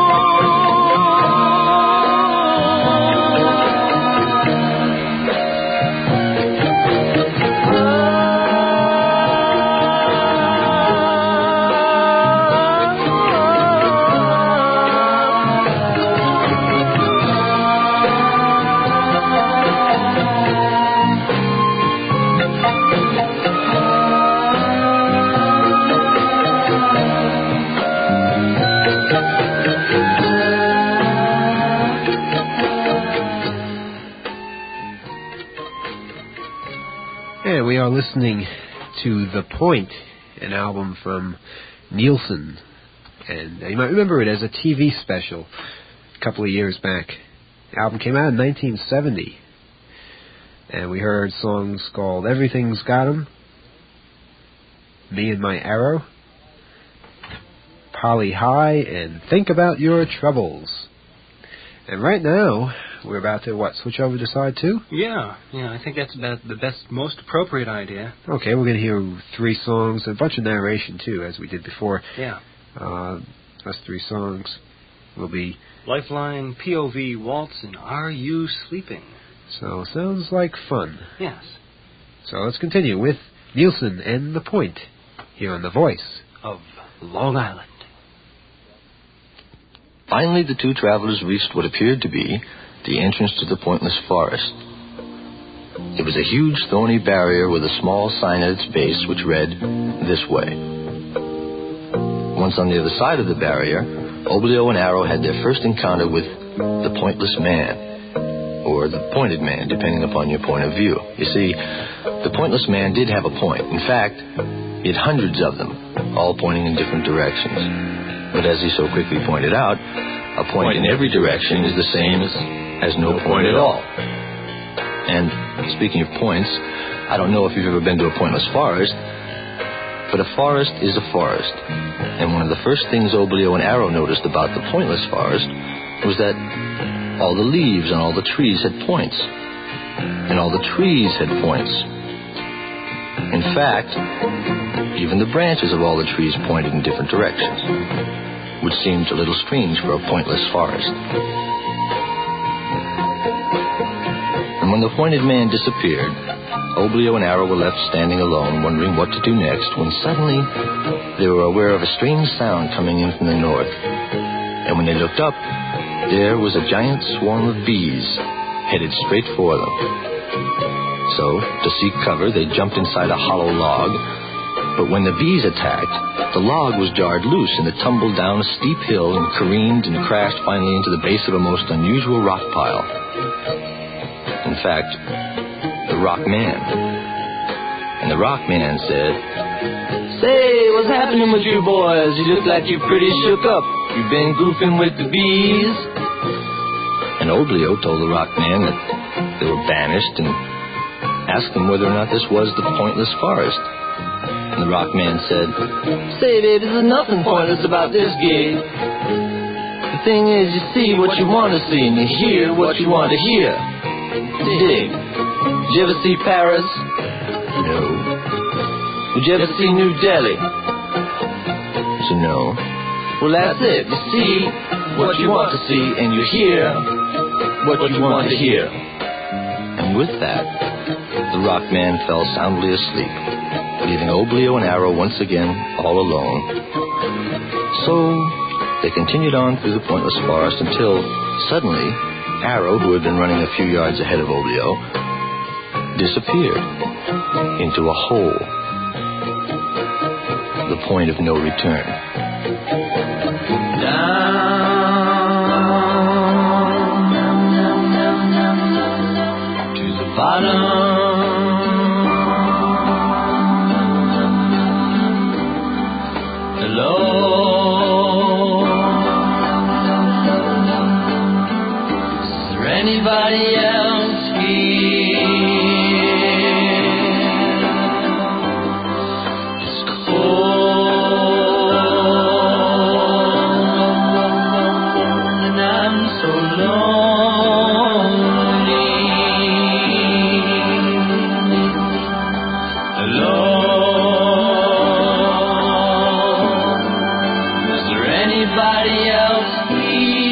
We are listening to The Point, an album from Nielsen. And uh, you might remember it as a T V special a couple of years back. The album came out in nineteen seventy. And we heard songs called Everything's Got 'Em, Me and My Arrow, Polly High, and Think About Your Troubles. And right now, we're about to, what, switch over to side two? Yeah, yeah, I think that's about the best, most appropriate idea. Okay, we're going to hear three songs, a bunch of narration, too, as we did before. Yeah. Uh, those three songs will be Lifeline, P O V, Waltz, and Are You Sleeping? So, sounds like fun. Yes. So let's continue with Nielsen and The Point, here on The Voice of Long Island. Finally, the two travelers reached what appeared to be the entrance to the pointless forest. It was a huge thorny barrier with a small sign at its base which read, "This way." Once on the other side of the barrier, Oblio and Arrow had their first encounter with the Pointless Man, or the Pointed Man, depending upon your point of view. You see, the Pointless Man did have a point. In fact, he had hundreds of them, all pointing in different directions. But as he so quickly pointed out, a point in every direction is the same as, as no point at all. And speaking of points, I don't know if you've ever been to a pointless forest, but a forest is a forest. And one of the first things Oblio and Arrow noticed about the pointless forest was that all the leaves on all the trees had points. And all the trees had points. In fact, Even the branches of all the trees pointed in different directions, which seemed a little strange for a pointless forest. And when the pointed man disappeared, Oblio and Arrow were left standing alone, wondering what to do next, when suddenly they were aware of a strange sound coming in from the north. And when they looked up, there was a giant swarm of bees headed straight for them. So, to seek cover, they jumped inside a hollow log. But when the bees attacked, the log was jarred loose and it tumbled down a steep hill and careened and crashed finally into the base of a most unusual rock pile. In fact, the Rock Man. And the Rock Man said, "Say, what's happening with you boys? You look like you're pretty shook up. You've been goofing with the bees." And Oblio told the Rock Man that they were banished and asked him whether or not this was the pointless forest. And the Rock Man said, "Say, baby, there's nothing pointless about this gig. The thing is, you see what you want to see and you hear what you want to hear. Dig. Did you ever see Paris? No. Did you ever see New Delhi? So no. Well, that's it. You see what you want to see and you hear what you want to hear." And with that, the Rock Man fell soundly asleep, leaving Oblio and Arrow once again all alone. So they continued on through the pointless forest until, suddenly, Arrow, who had been running a few yards ahead of Oblio, disappeared into a hole, the point of no return. Down to the bottom. Anybody else here? It's cold and I'm so lonely. Alone. Is there anybody else here?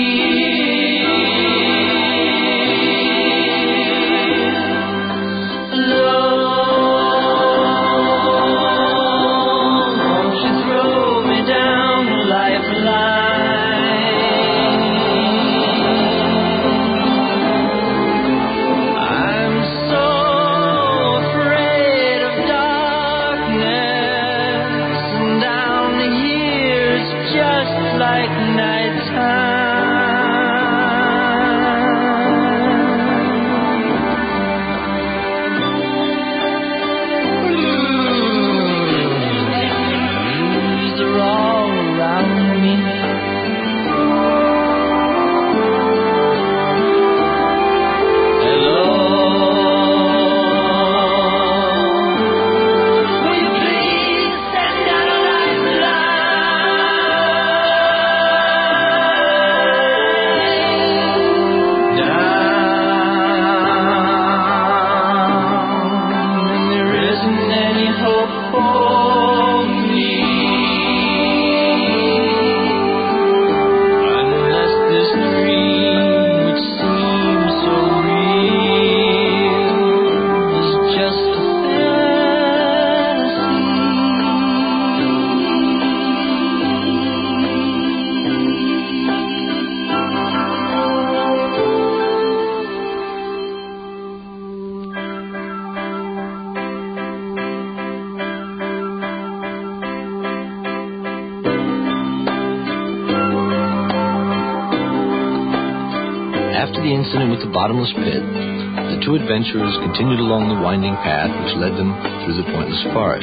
After the incident with the bottomless pit, the two adventurers continued along the winding path which led them through the pointless forest.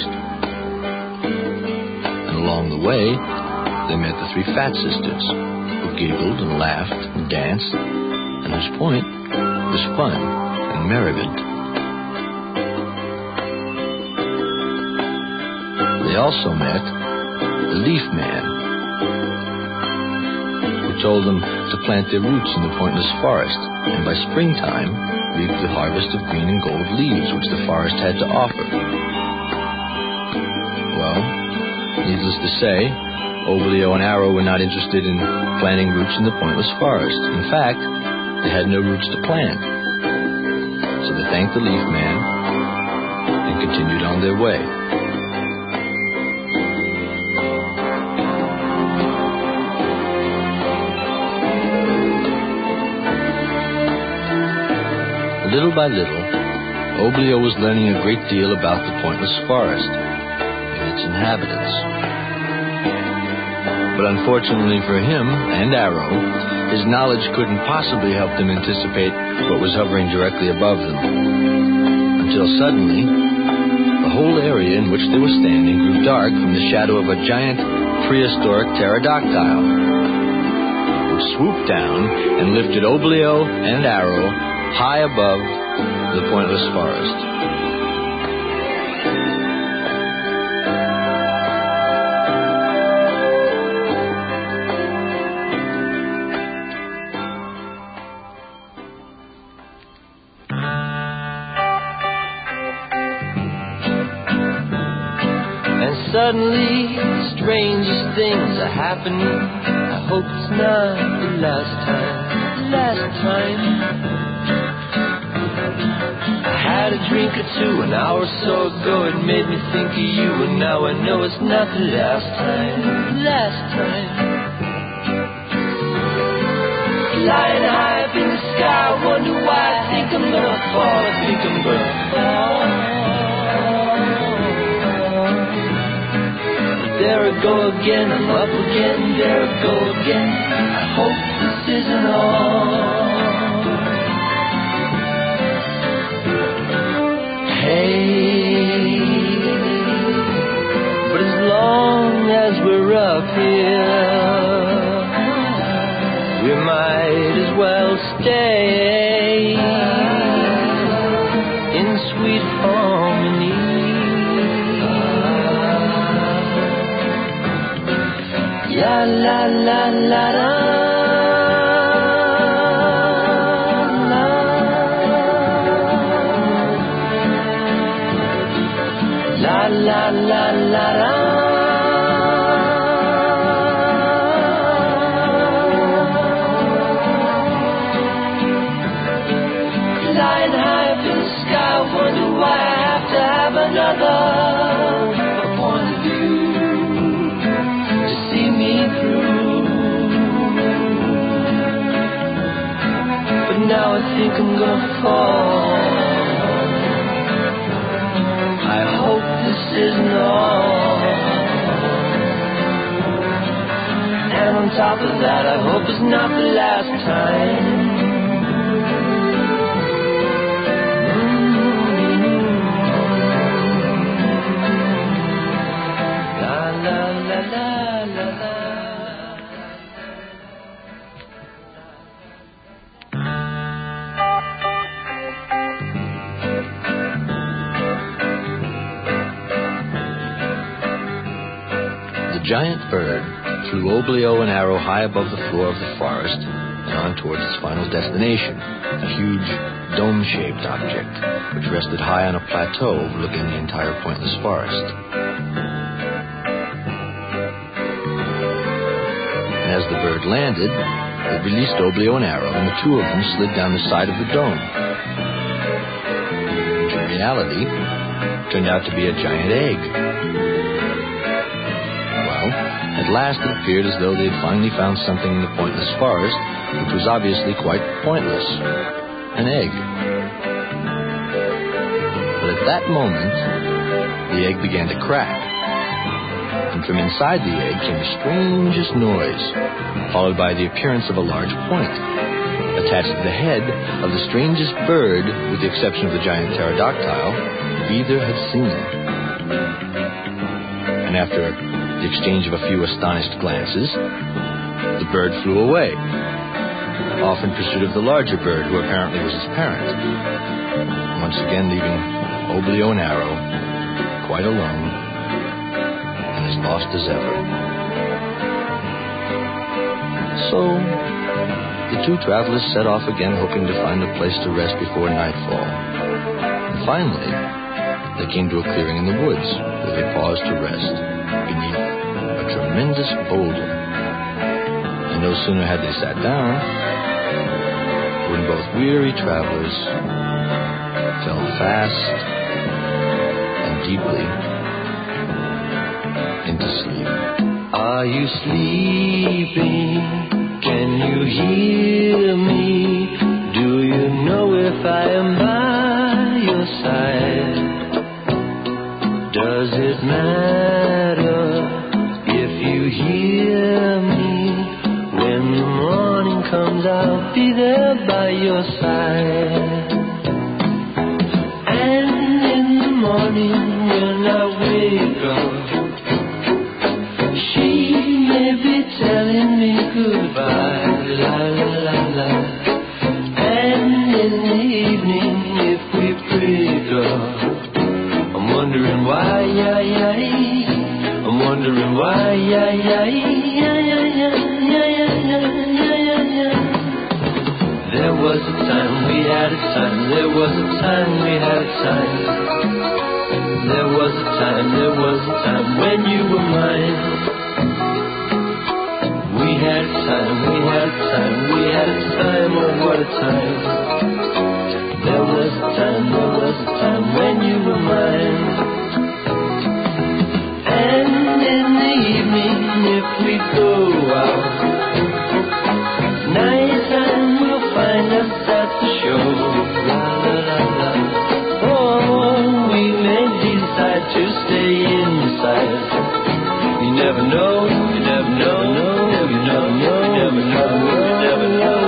And along the way, they met the three Fat Sisters, who giggled and laughed and danced, and whose point was fun and merriment. They also met the Leaf Man, who told them to plant their roots in the pointless forest, and by springtime reap the harvest of green and gold leaves which the forest had to offer. Well, Needless to say, Oblio and Arrow were not interested in planting roots in the pointless forest. In fact, they had no roots to plant. So they thanked the Leaf Man and continued on their way. Little by little, Oblio was learning a great deal about the pointless forest and its inhabitants. But unfortunately for him and Arrow, his knowledge couldn't possibly help them anticipate what was hovering directly above them. Until suddenly, the whole area in which they were standing grew dark from the shadow of a giant prehistoric pterodactyl, which swooped down and lifted Oblio and Arrow high above the pointless forest. And suddenly, the strangest things are happening. I hope it's not the last time, the last time. I had a drink or two an hour or so ago. It made me think of you, and now I know it's not the last time, the last time. Flying high up in the sky, I wonder why. I think I'm gonna fall, I think I'm gonna fall. But there I go again, I'm up again, there I go again. I hope this isn't all. Hey, but as long as we're up here, we might as well stay in sweet harmony. La la la la la. La la la la la. Flying high up in the sky, wonder why I have to have another point of view to see me through. But now I think I'm gonna fall. I hope this isn't all. And on top of that, I hope it's not the last time. Mm-hmm. La la la la la la. The giant bird flew Oblio and Arrow high above the floor of the forest and on towards its final destination, a huge dome-shaped object which rested high on a plateau overlooking the entire pointless forest. And as the bird landed, it released Oblio and Arrow, and the two of them slid down the side of the dome, which in reality turned out to be a giant egg. At last it appeared as though they had finally found something in the pointless forest, which was obviously quite pointless. An egg. But at that moment, the egg began to crack. And from inside the egg came the strangest noise, followed by the appearance of a large point, attached to the head of the strangest bird, with the exception of the giant pterodactyl, either had seen. And after the exchange of a few astonished glances, the bird flew away, off in pursuit of the larger bird, who apparently was his parent, once again leaving Oblio and Arrow quite alone and as lost as ever. So the two travelers set off again, hoping to find a place to rest before nightfall. And finally, they came to a clearing in the woods, where they paused to rest. beneath a tremendous boulder. And no sooner had they sat down when both weary travelers fell fast and deeply into sleep. Are you sleeping? Can you hear me? Do you know if I am by your side? Does it matter if you hear me? When the morning comes, I'll be there by your side. And in the morning when I wake up, she may be telling me goodbye, la la la la. And in the evening if we break up, I'm wondering why, yeah, yeah, I'm wondering why, yeah, yeah, yeah, yeah, yeah, yeah, yeah, yeah, yeah, yeah. There was a time we had a time, there was a time we had a time. There was a time, there was a time when you were mine. We had a time, we had a time, we had a time, oh what a time. There was a time, there was a time when you were mine. And in the evening if we go out, nighttime we'll find us at the show. La la la la. Oh, we may decide to stay inside. You never know, you never know, you never know, you never know, you never know.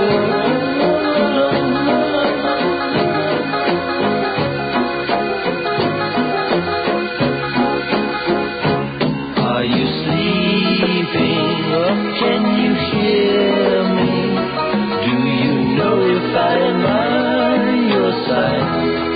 Are you sleeping or can you hear me? Do you know if I am by your side?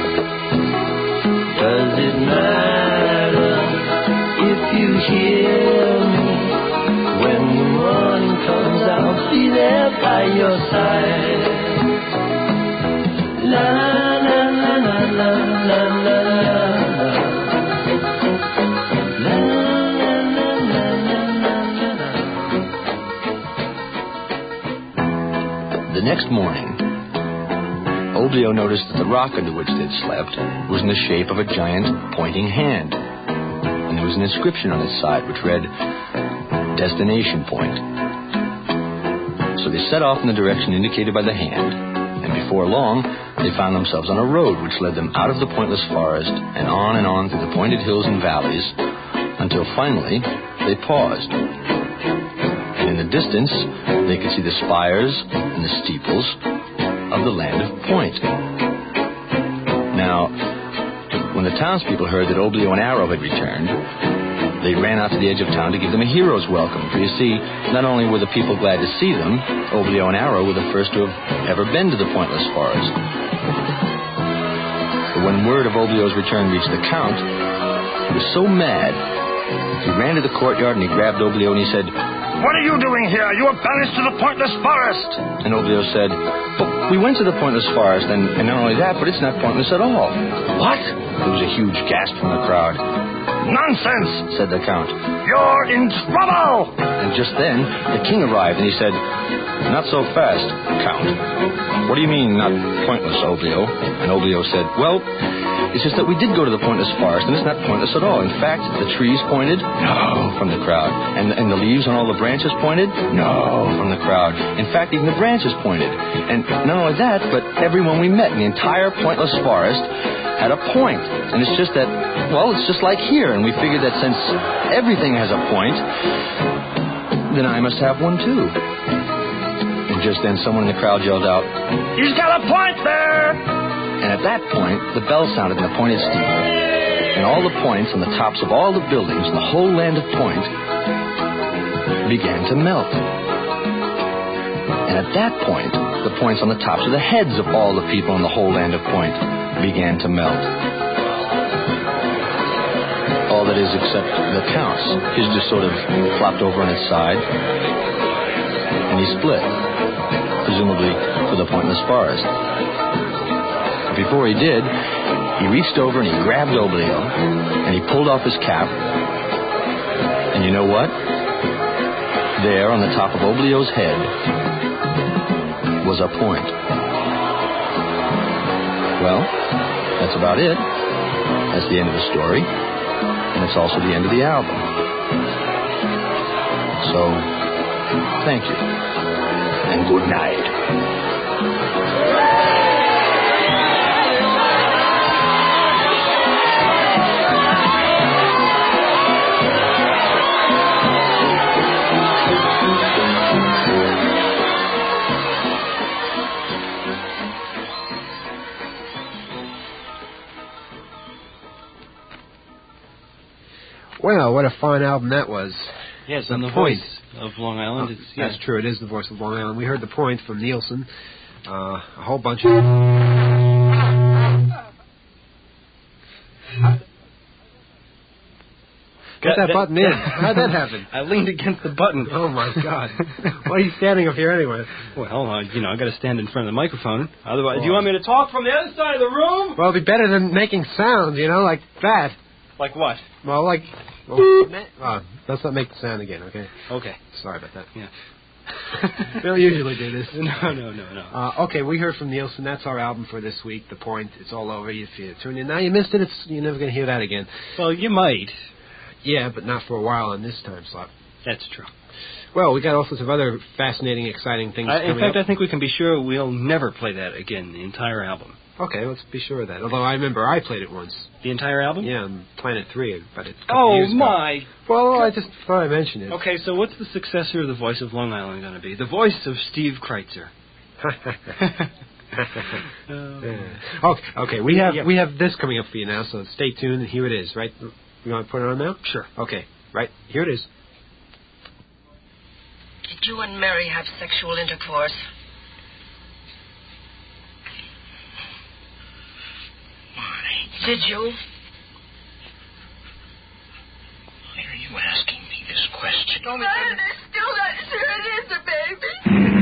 Does it matter if you hear me? When the morning comes, I'll be there by your side. La la la la la la la la. La la la la la la la. The next morning, Oblio noticed that the rock under which they'd slept was in the shape of a giant pointing hand. And there was an inscription on its side which read, Destination Point. So they set off in the direction indicated by the hand, and before long, they found themselves on a road which led them out of the pointless forest and on and on through the pointed hills and valleys, until finally they paused. And in the distance, they could see the spires and the steeples of the land of Point. Now, when the townspeople heard that Oblio and Arrow had returned, they ran out to the edge of town to give them a hero's welcome. For you see, not only were the people glad to see them, Oblio and Arrow were the first to have ever been to the pointless forest. But when word of Oblio's return reached the Count, he was so mad, he ran to the courtyard and he grabbed Oblio and he said, "What are you doing here? You are banished to the pointless forest." And Oblio said, "But we went to the pointless forest, and, and not only that, but it's not pointless at all." "What?" There was a huge gasp from the crowd. "Nonsense," said the Count. "You're in trouble!" And just then, the king arrived, and he said, "Not so fast, Count. What do you mean, not pointless, Oblio?" And Oblio said, "Well, it's just that we did go to the pointless forest, and it's not pointless at all. In fact, the trees pointed." "No," from the crowd. And, and the leaves on all the branches pointed?" "No," from the crowd. In fact, even the branches pointed. And not only that, but everyone we met in the entire pointless forest had a point. And it's just that, well, it's just like here. And we figured that since everything has a point, then I must have one too. And just then someone in the crowd yelled out, "He's got a point there!" And at that point, the bell sounded in the pointed steeple. And all the points on the tops of all the buildings in the whole land of Point began to melt. And at that point, the points on the tops of the heads of all the people in the whole land of Point began to melt. All that is except the Count's. His just sort of flopped over on its side, and he split, presumably for the pointless forest. But before he did, he reached over and he grabbed Oblio, and he pulled off his cap, know what? There on the top of Oblio's head was a point. Well, that's about it. That's the end of the story. And it's also the end of the album. So, thank you. And good night. Well, what a fine album that was. Yes, the and the point voice of Long Island. Oh, It's, yeah. That's true. It is the voice of Long Island. We heard the point from Nielsen. Uh, a whole bunch of. Get that, that button in. How'd that happen? I leaned against the button. Oh my God! Why are you standing up here anyway? Well, uh, you know, I got to stand in front of the microphone. Otherwise, do you want me to talk from the other side of the room? Well, it'd be better than making sound, you know, like that. Like what? Well, like. Well, oh, let's not make the sound again, okay? Okay. Sorry about that. Yeah. We don't usually do this. No, no, no, no. Uh, okay, we heard from Nielsen. That's our album for this week. The Point. It's all over. If you tune in now, you missed it. It's you're never going to hear that again. Well, you might. Yeah, but not for a while on this time slot. That's true. Well, we got all sorts of other fascinating, exciting things. Uh, in coming fact, up. I think we can be sure we'll never play that again. The entire album. Okay, let's be sure of that. Although I remember I played it once. The entire album? Yeah, on Planet Three, but it's a couple Oh years ago. my! Well, I just thought I mentioned it. Okay, so what's the successor of the voice of Long Island going to be? The voice of Steve Kreitzer. um, yeah. Okay, okay, we have yeah. we have this coming up for you now, so stay tuned. And here it is. Right? You want to put it on now? Sure. Okay. Right. Here it is. Did you and Mary have sexual intercourse? Why? Did you? Why are you asking me this question? Don't be I'm still not sure it is a baby.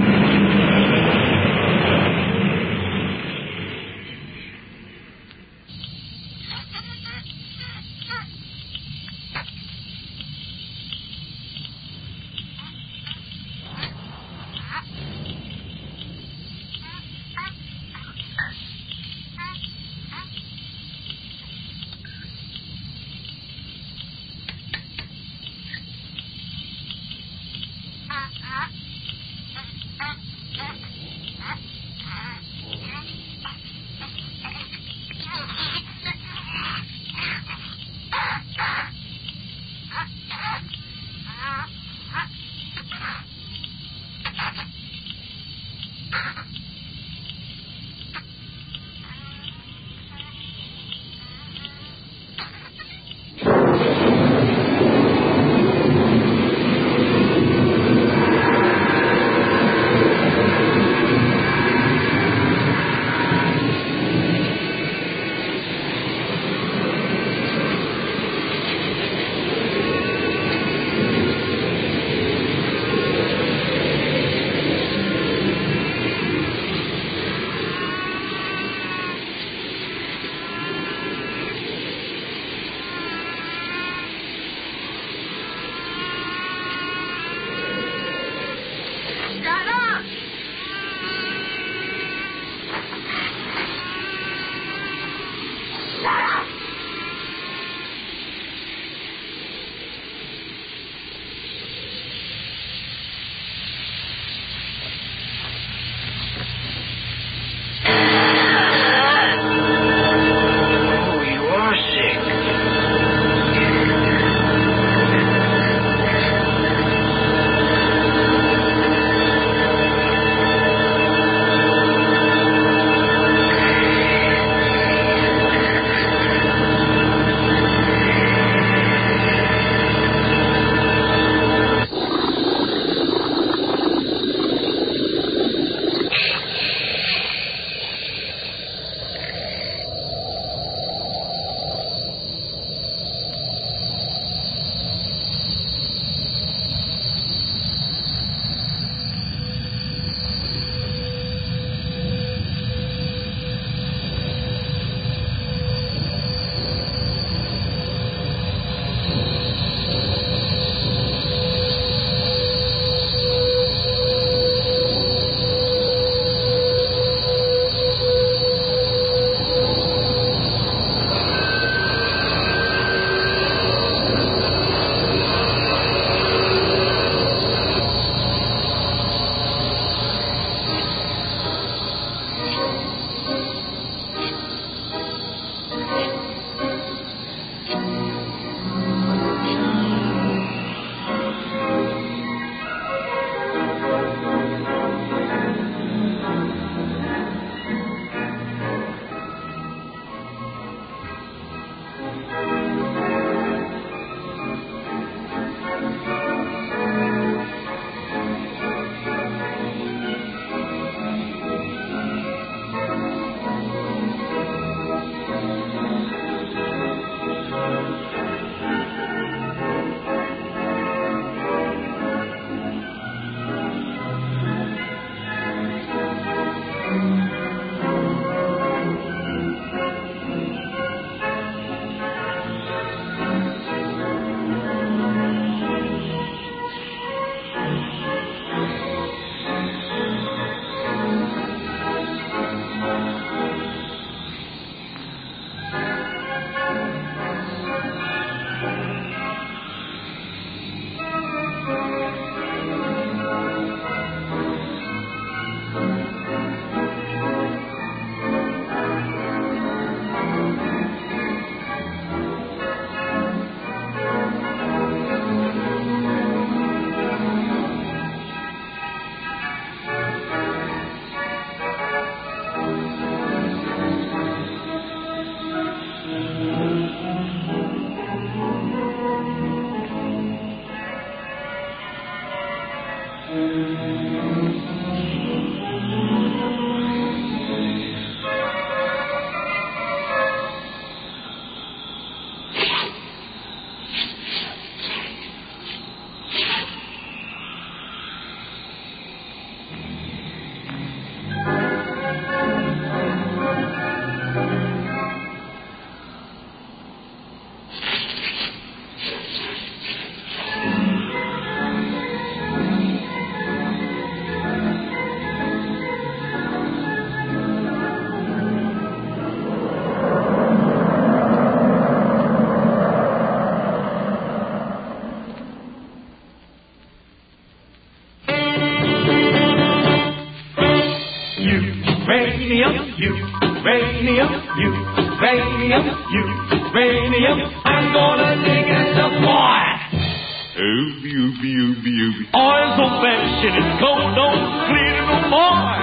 Uranium, uranium, uranium, uranium. I'm gonna dig at the fire. Ooby, ooby, ooby, ooby. Oil's so fashioned and coal don't clear no more.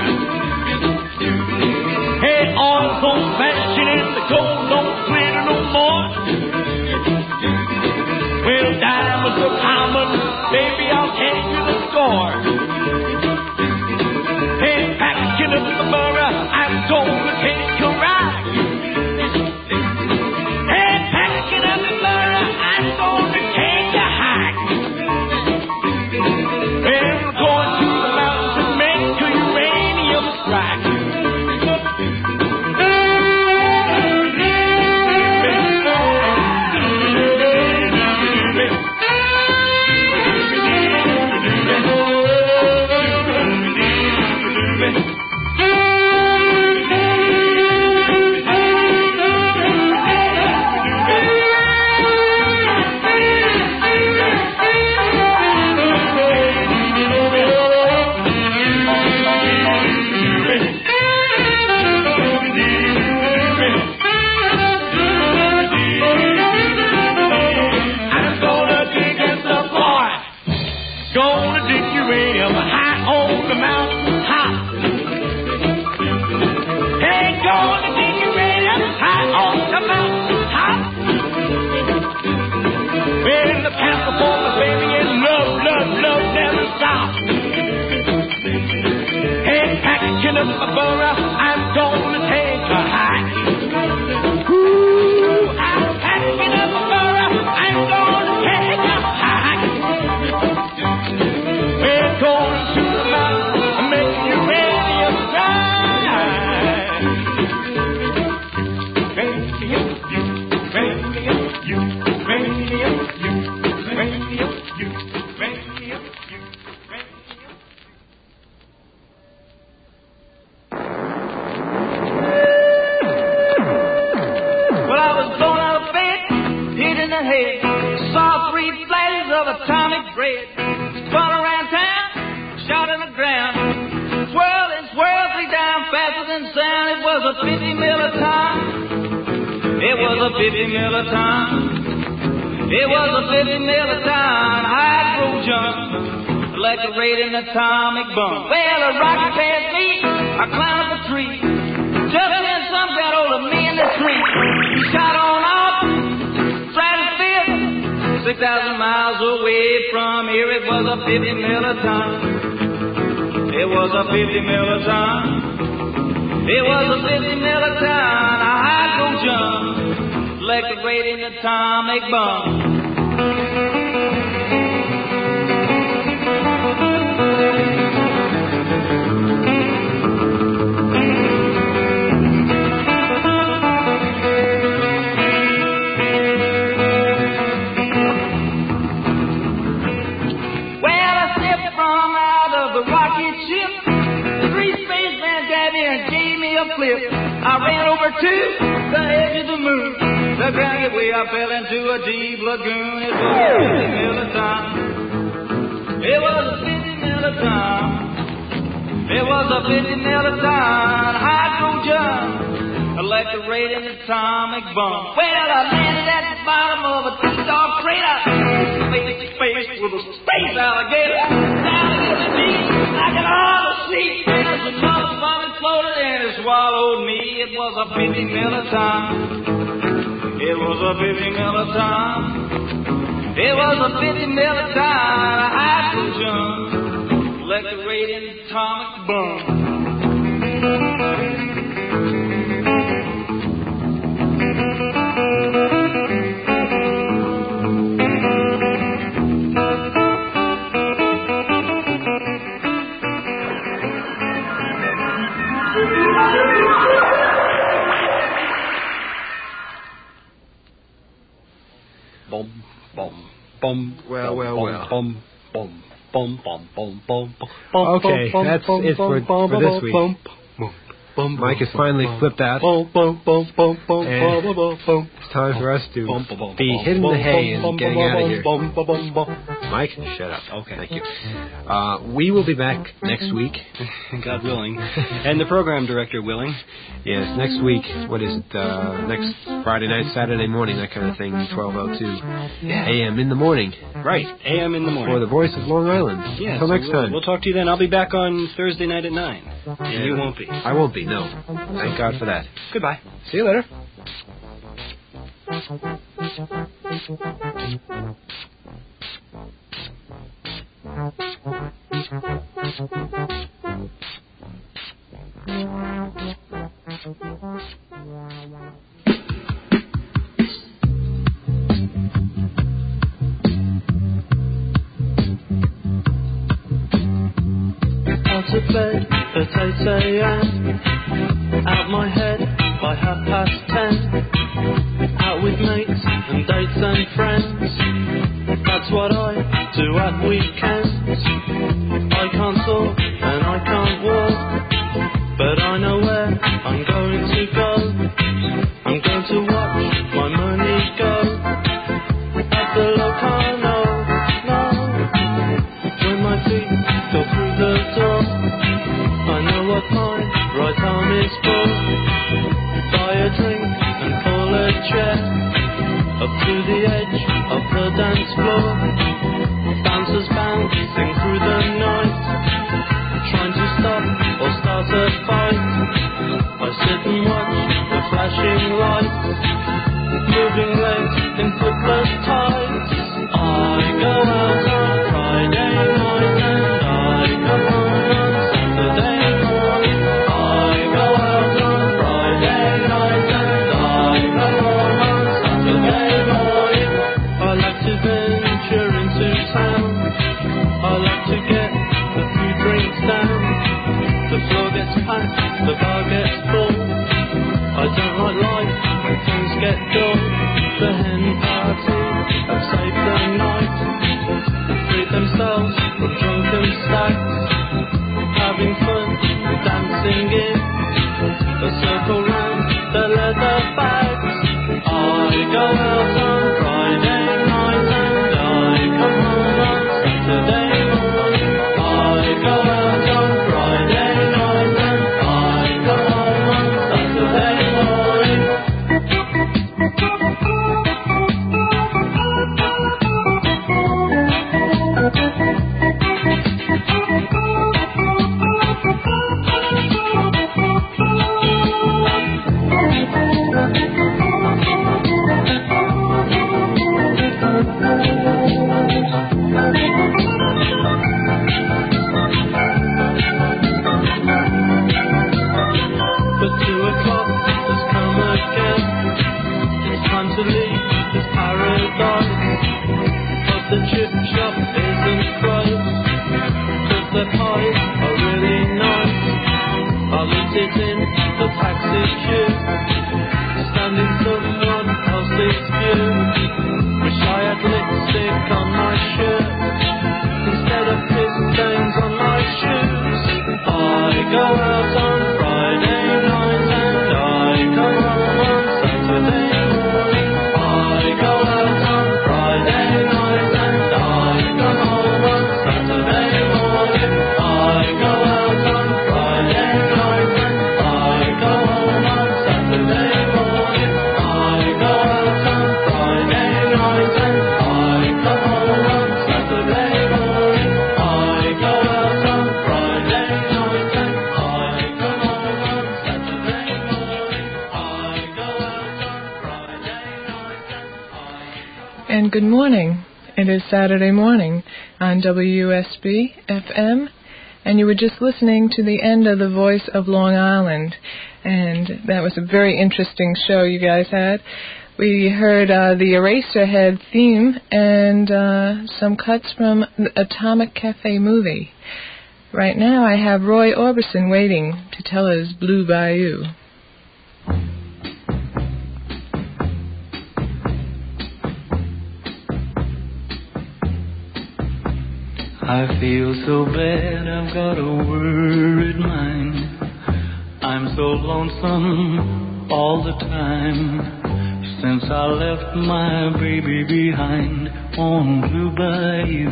Hey, oil's so fashioned and the coal don't clear no more. Well, diamonds are common, baby, I'll take you the score. Hey, packing up the borough, I'm gonna take a ride. Hey, packing up the borough, I'm gonna take a hike. Well, we're going to the mountains and make a uranium strike. Atomic bomb. Well, a rocket passed me. I climbed up a tree. Just then some got hold of me in the street. He shot on off. Stratosphere. Six thousand miles away from here. It was a fifty milliton. It was a fifty milliton. It was a fifty milliton. A hydrogen. Like a rating atomic bomb. I ran over to the edge of the moon. The ground way I fell into a deep lagoon. It was a fifty milliton. It was a fifty milliton. It was a fifty milliton hydrogen, like a rated atomic bomb. Well, I landed at the bottom of a two-dog crater, face to face with a space alligator. Down against the deep, I could hardly see. As the mother vomit floated and it swallowed me. It was a fifty milliton. It was a fifty milliton. It was a fifty milliton hydrogen, radiant atomic bomb. Bum, bum, bum. Well, well, bum, well. Bum, bum, bum, bum, bum, bum, bum. Okay, bum, that's bum, it for, bum, for this week. bum, bum, bum, Mike has finally bum, flipped out. Bum, bum, bum, bum, bum, And bum, bum, bum. It's time for us to Bum, bum, bum, be bum, hitting bum, the hay bum, and bum, getting bum, out of here. bum, bum, bum, bum. Mike, shut up. Okay. Thank you. Uh, we will be back next week. God willing. And the program director willing. Yes, next week. What is it? Uh, next Friday night, Saturday morning, that kind of thing, twelve oh two a m in the morning. Right, a m in the morning. For the Voice of Long Island. Yeah, Until so next we'll, time. We'll talk to you then. I'll be back on Thursday night at nine. And you won't be. I won't be, no. Thank God for that. Goodbye. See you later. Out of bed at eight a m Out my head by half past ten. Out with mates and dates and friends. That's what I do at weekends. I can't talk and I can't walk, but I know where I'm going to go. I'm going to watch my money go at the Locarno. No, when my feet go through the door, I know what my right arm is for. Buy a drink and pull a chair up to the edge of the dance floor. Bouncers bouncing through the night, trying to stop or start a fight. I sit and watch the flashing lights, moving legs in footless tights. I go out on Friday night and I come home on Saturday morning. I go out on Friday night and I come home on Saturday morning. I like to venture into town. I like to get a few drinks down. The floor gets packed, the bar gets full. I don't like life when things get dull. The hen party have saved the night, freed themselves from drunken stacks, having fun, dancing in a circle round the leather bags. I go out on Friday night and I come home on Saturday morning. I go out on Friday night and I come home on Saturday morning. But two o'clock has come again. It's time to leave this paradise. But the chip shop isn't closed, 'cause the pies are really nice. I'll eat it in the taxi queue, standing someone else's view. Wish I had lipstick on my shirt instead of piss stains on my shoes. I go out on Friday night and I come home on Saturday morning. I go out on Friday night and I come home on Saturday morning. I go out on Friday night and I go home on Saturday morning. I go out on Friday night and I come home on Saturday morning. I go out on Friday night and I come home on Saturday morning. I go out on Friday night and And good morning. It is Saturday morning on W U S B F M and you were just listening to the end of The Voice of Long Island, and that was a very interesting show you guys had. We heard uh, the Eraserhead theme and uh, some cuts from the Atomic Cafe movie. Right now I have Roy Orbison waiting to tell us Blue Bayou. I feel so bad, I've got a worried mind. I'm so lonesome all the time. Since I left my baby behind on Blue Bayou.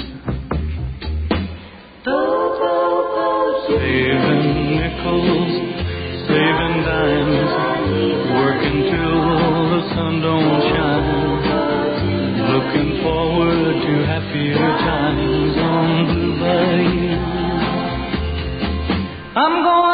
Saving nickels, saving dimes, working till the sun don't shine. Looking forward to happier times on Blue Bayou. I'm going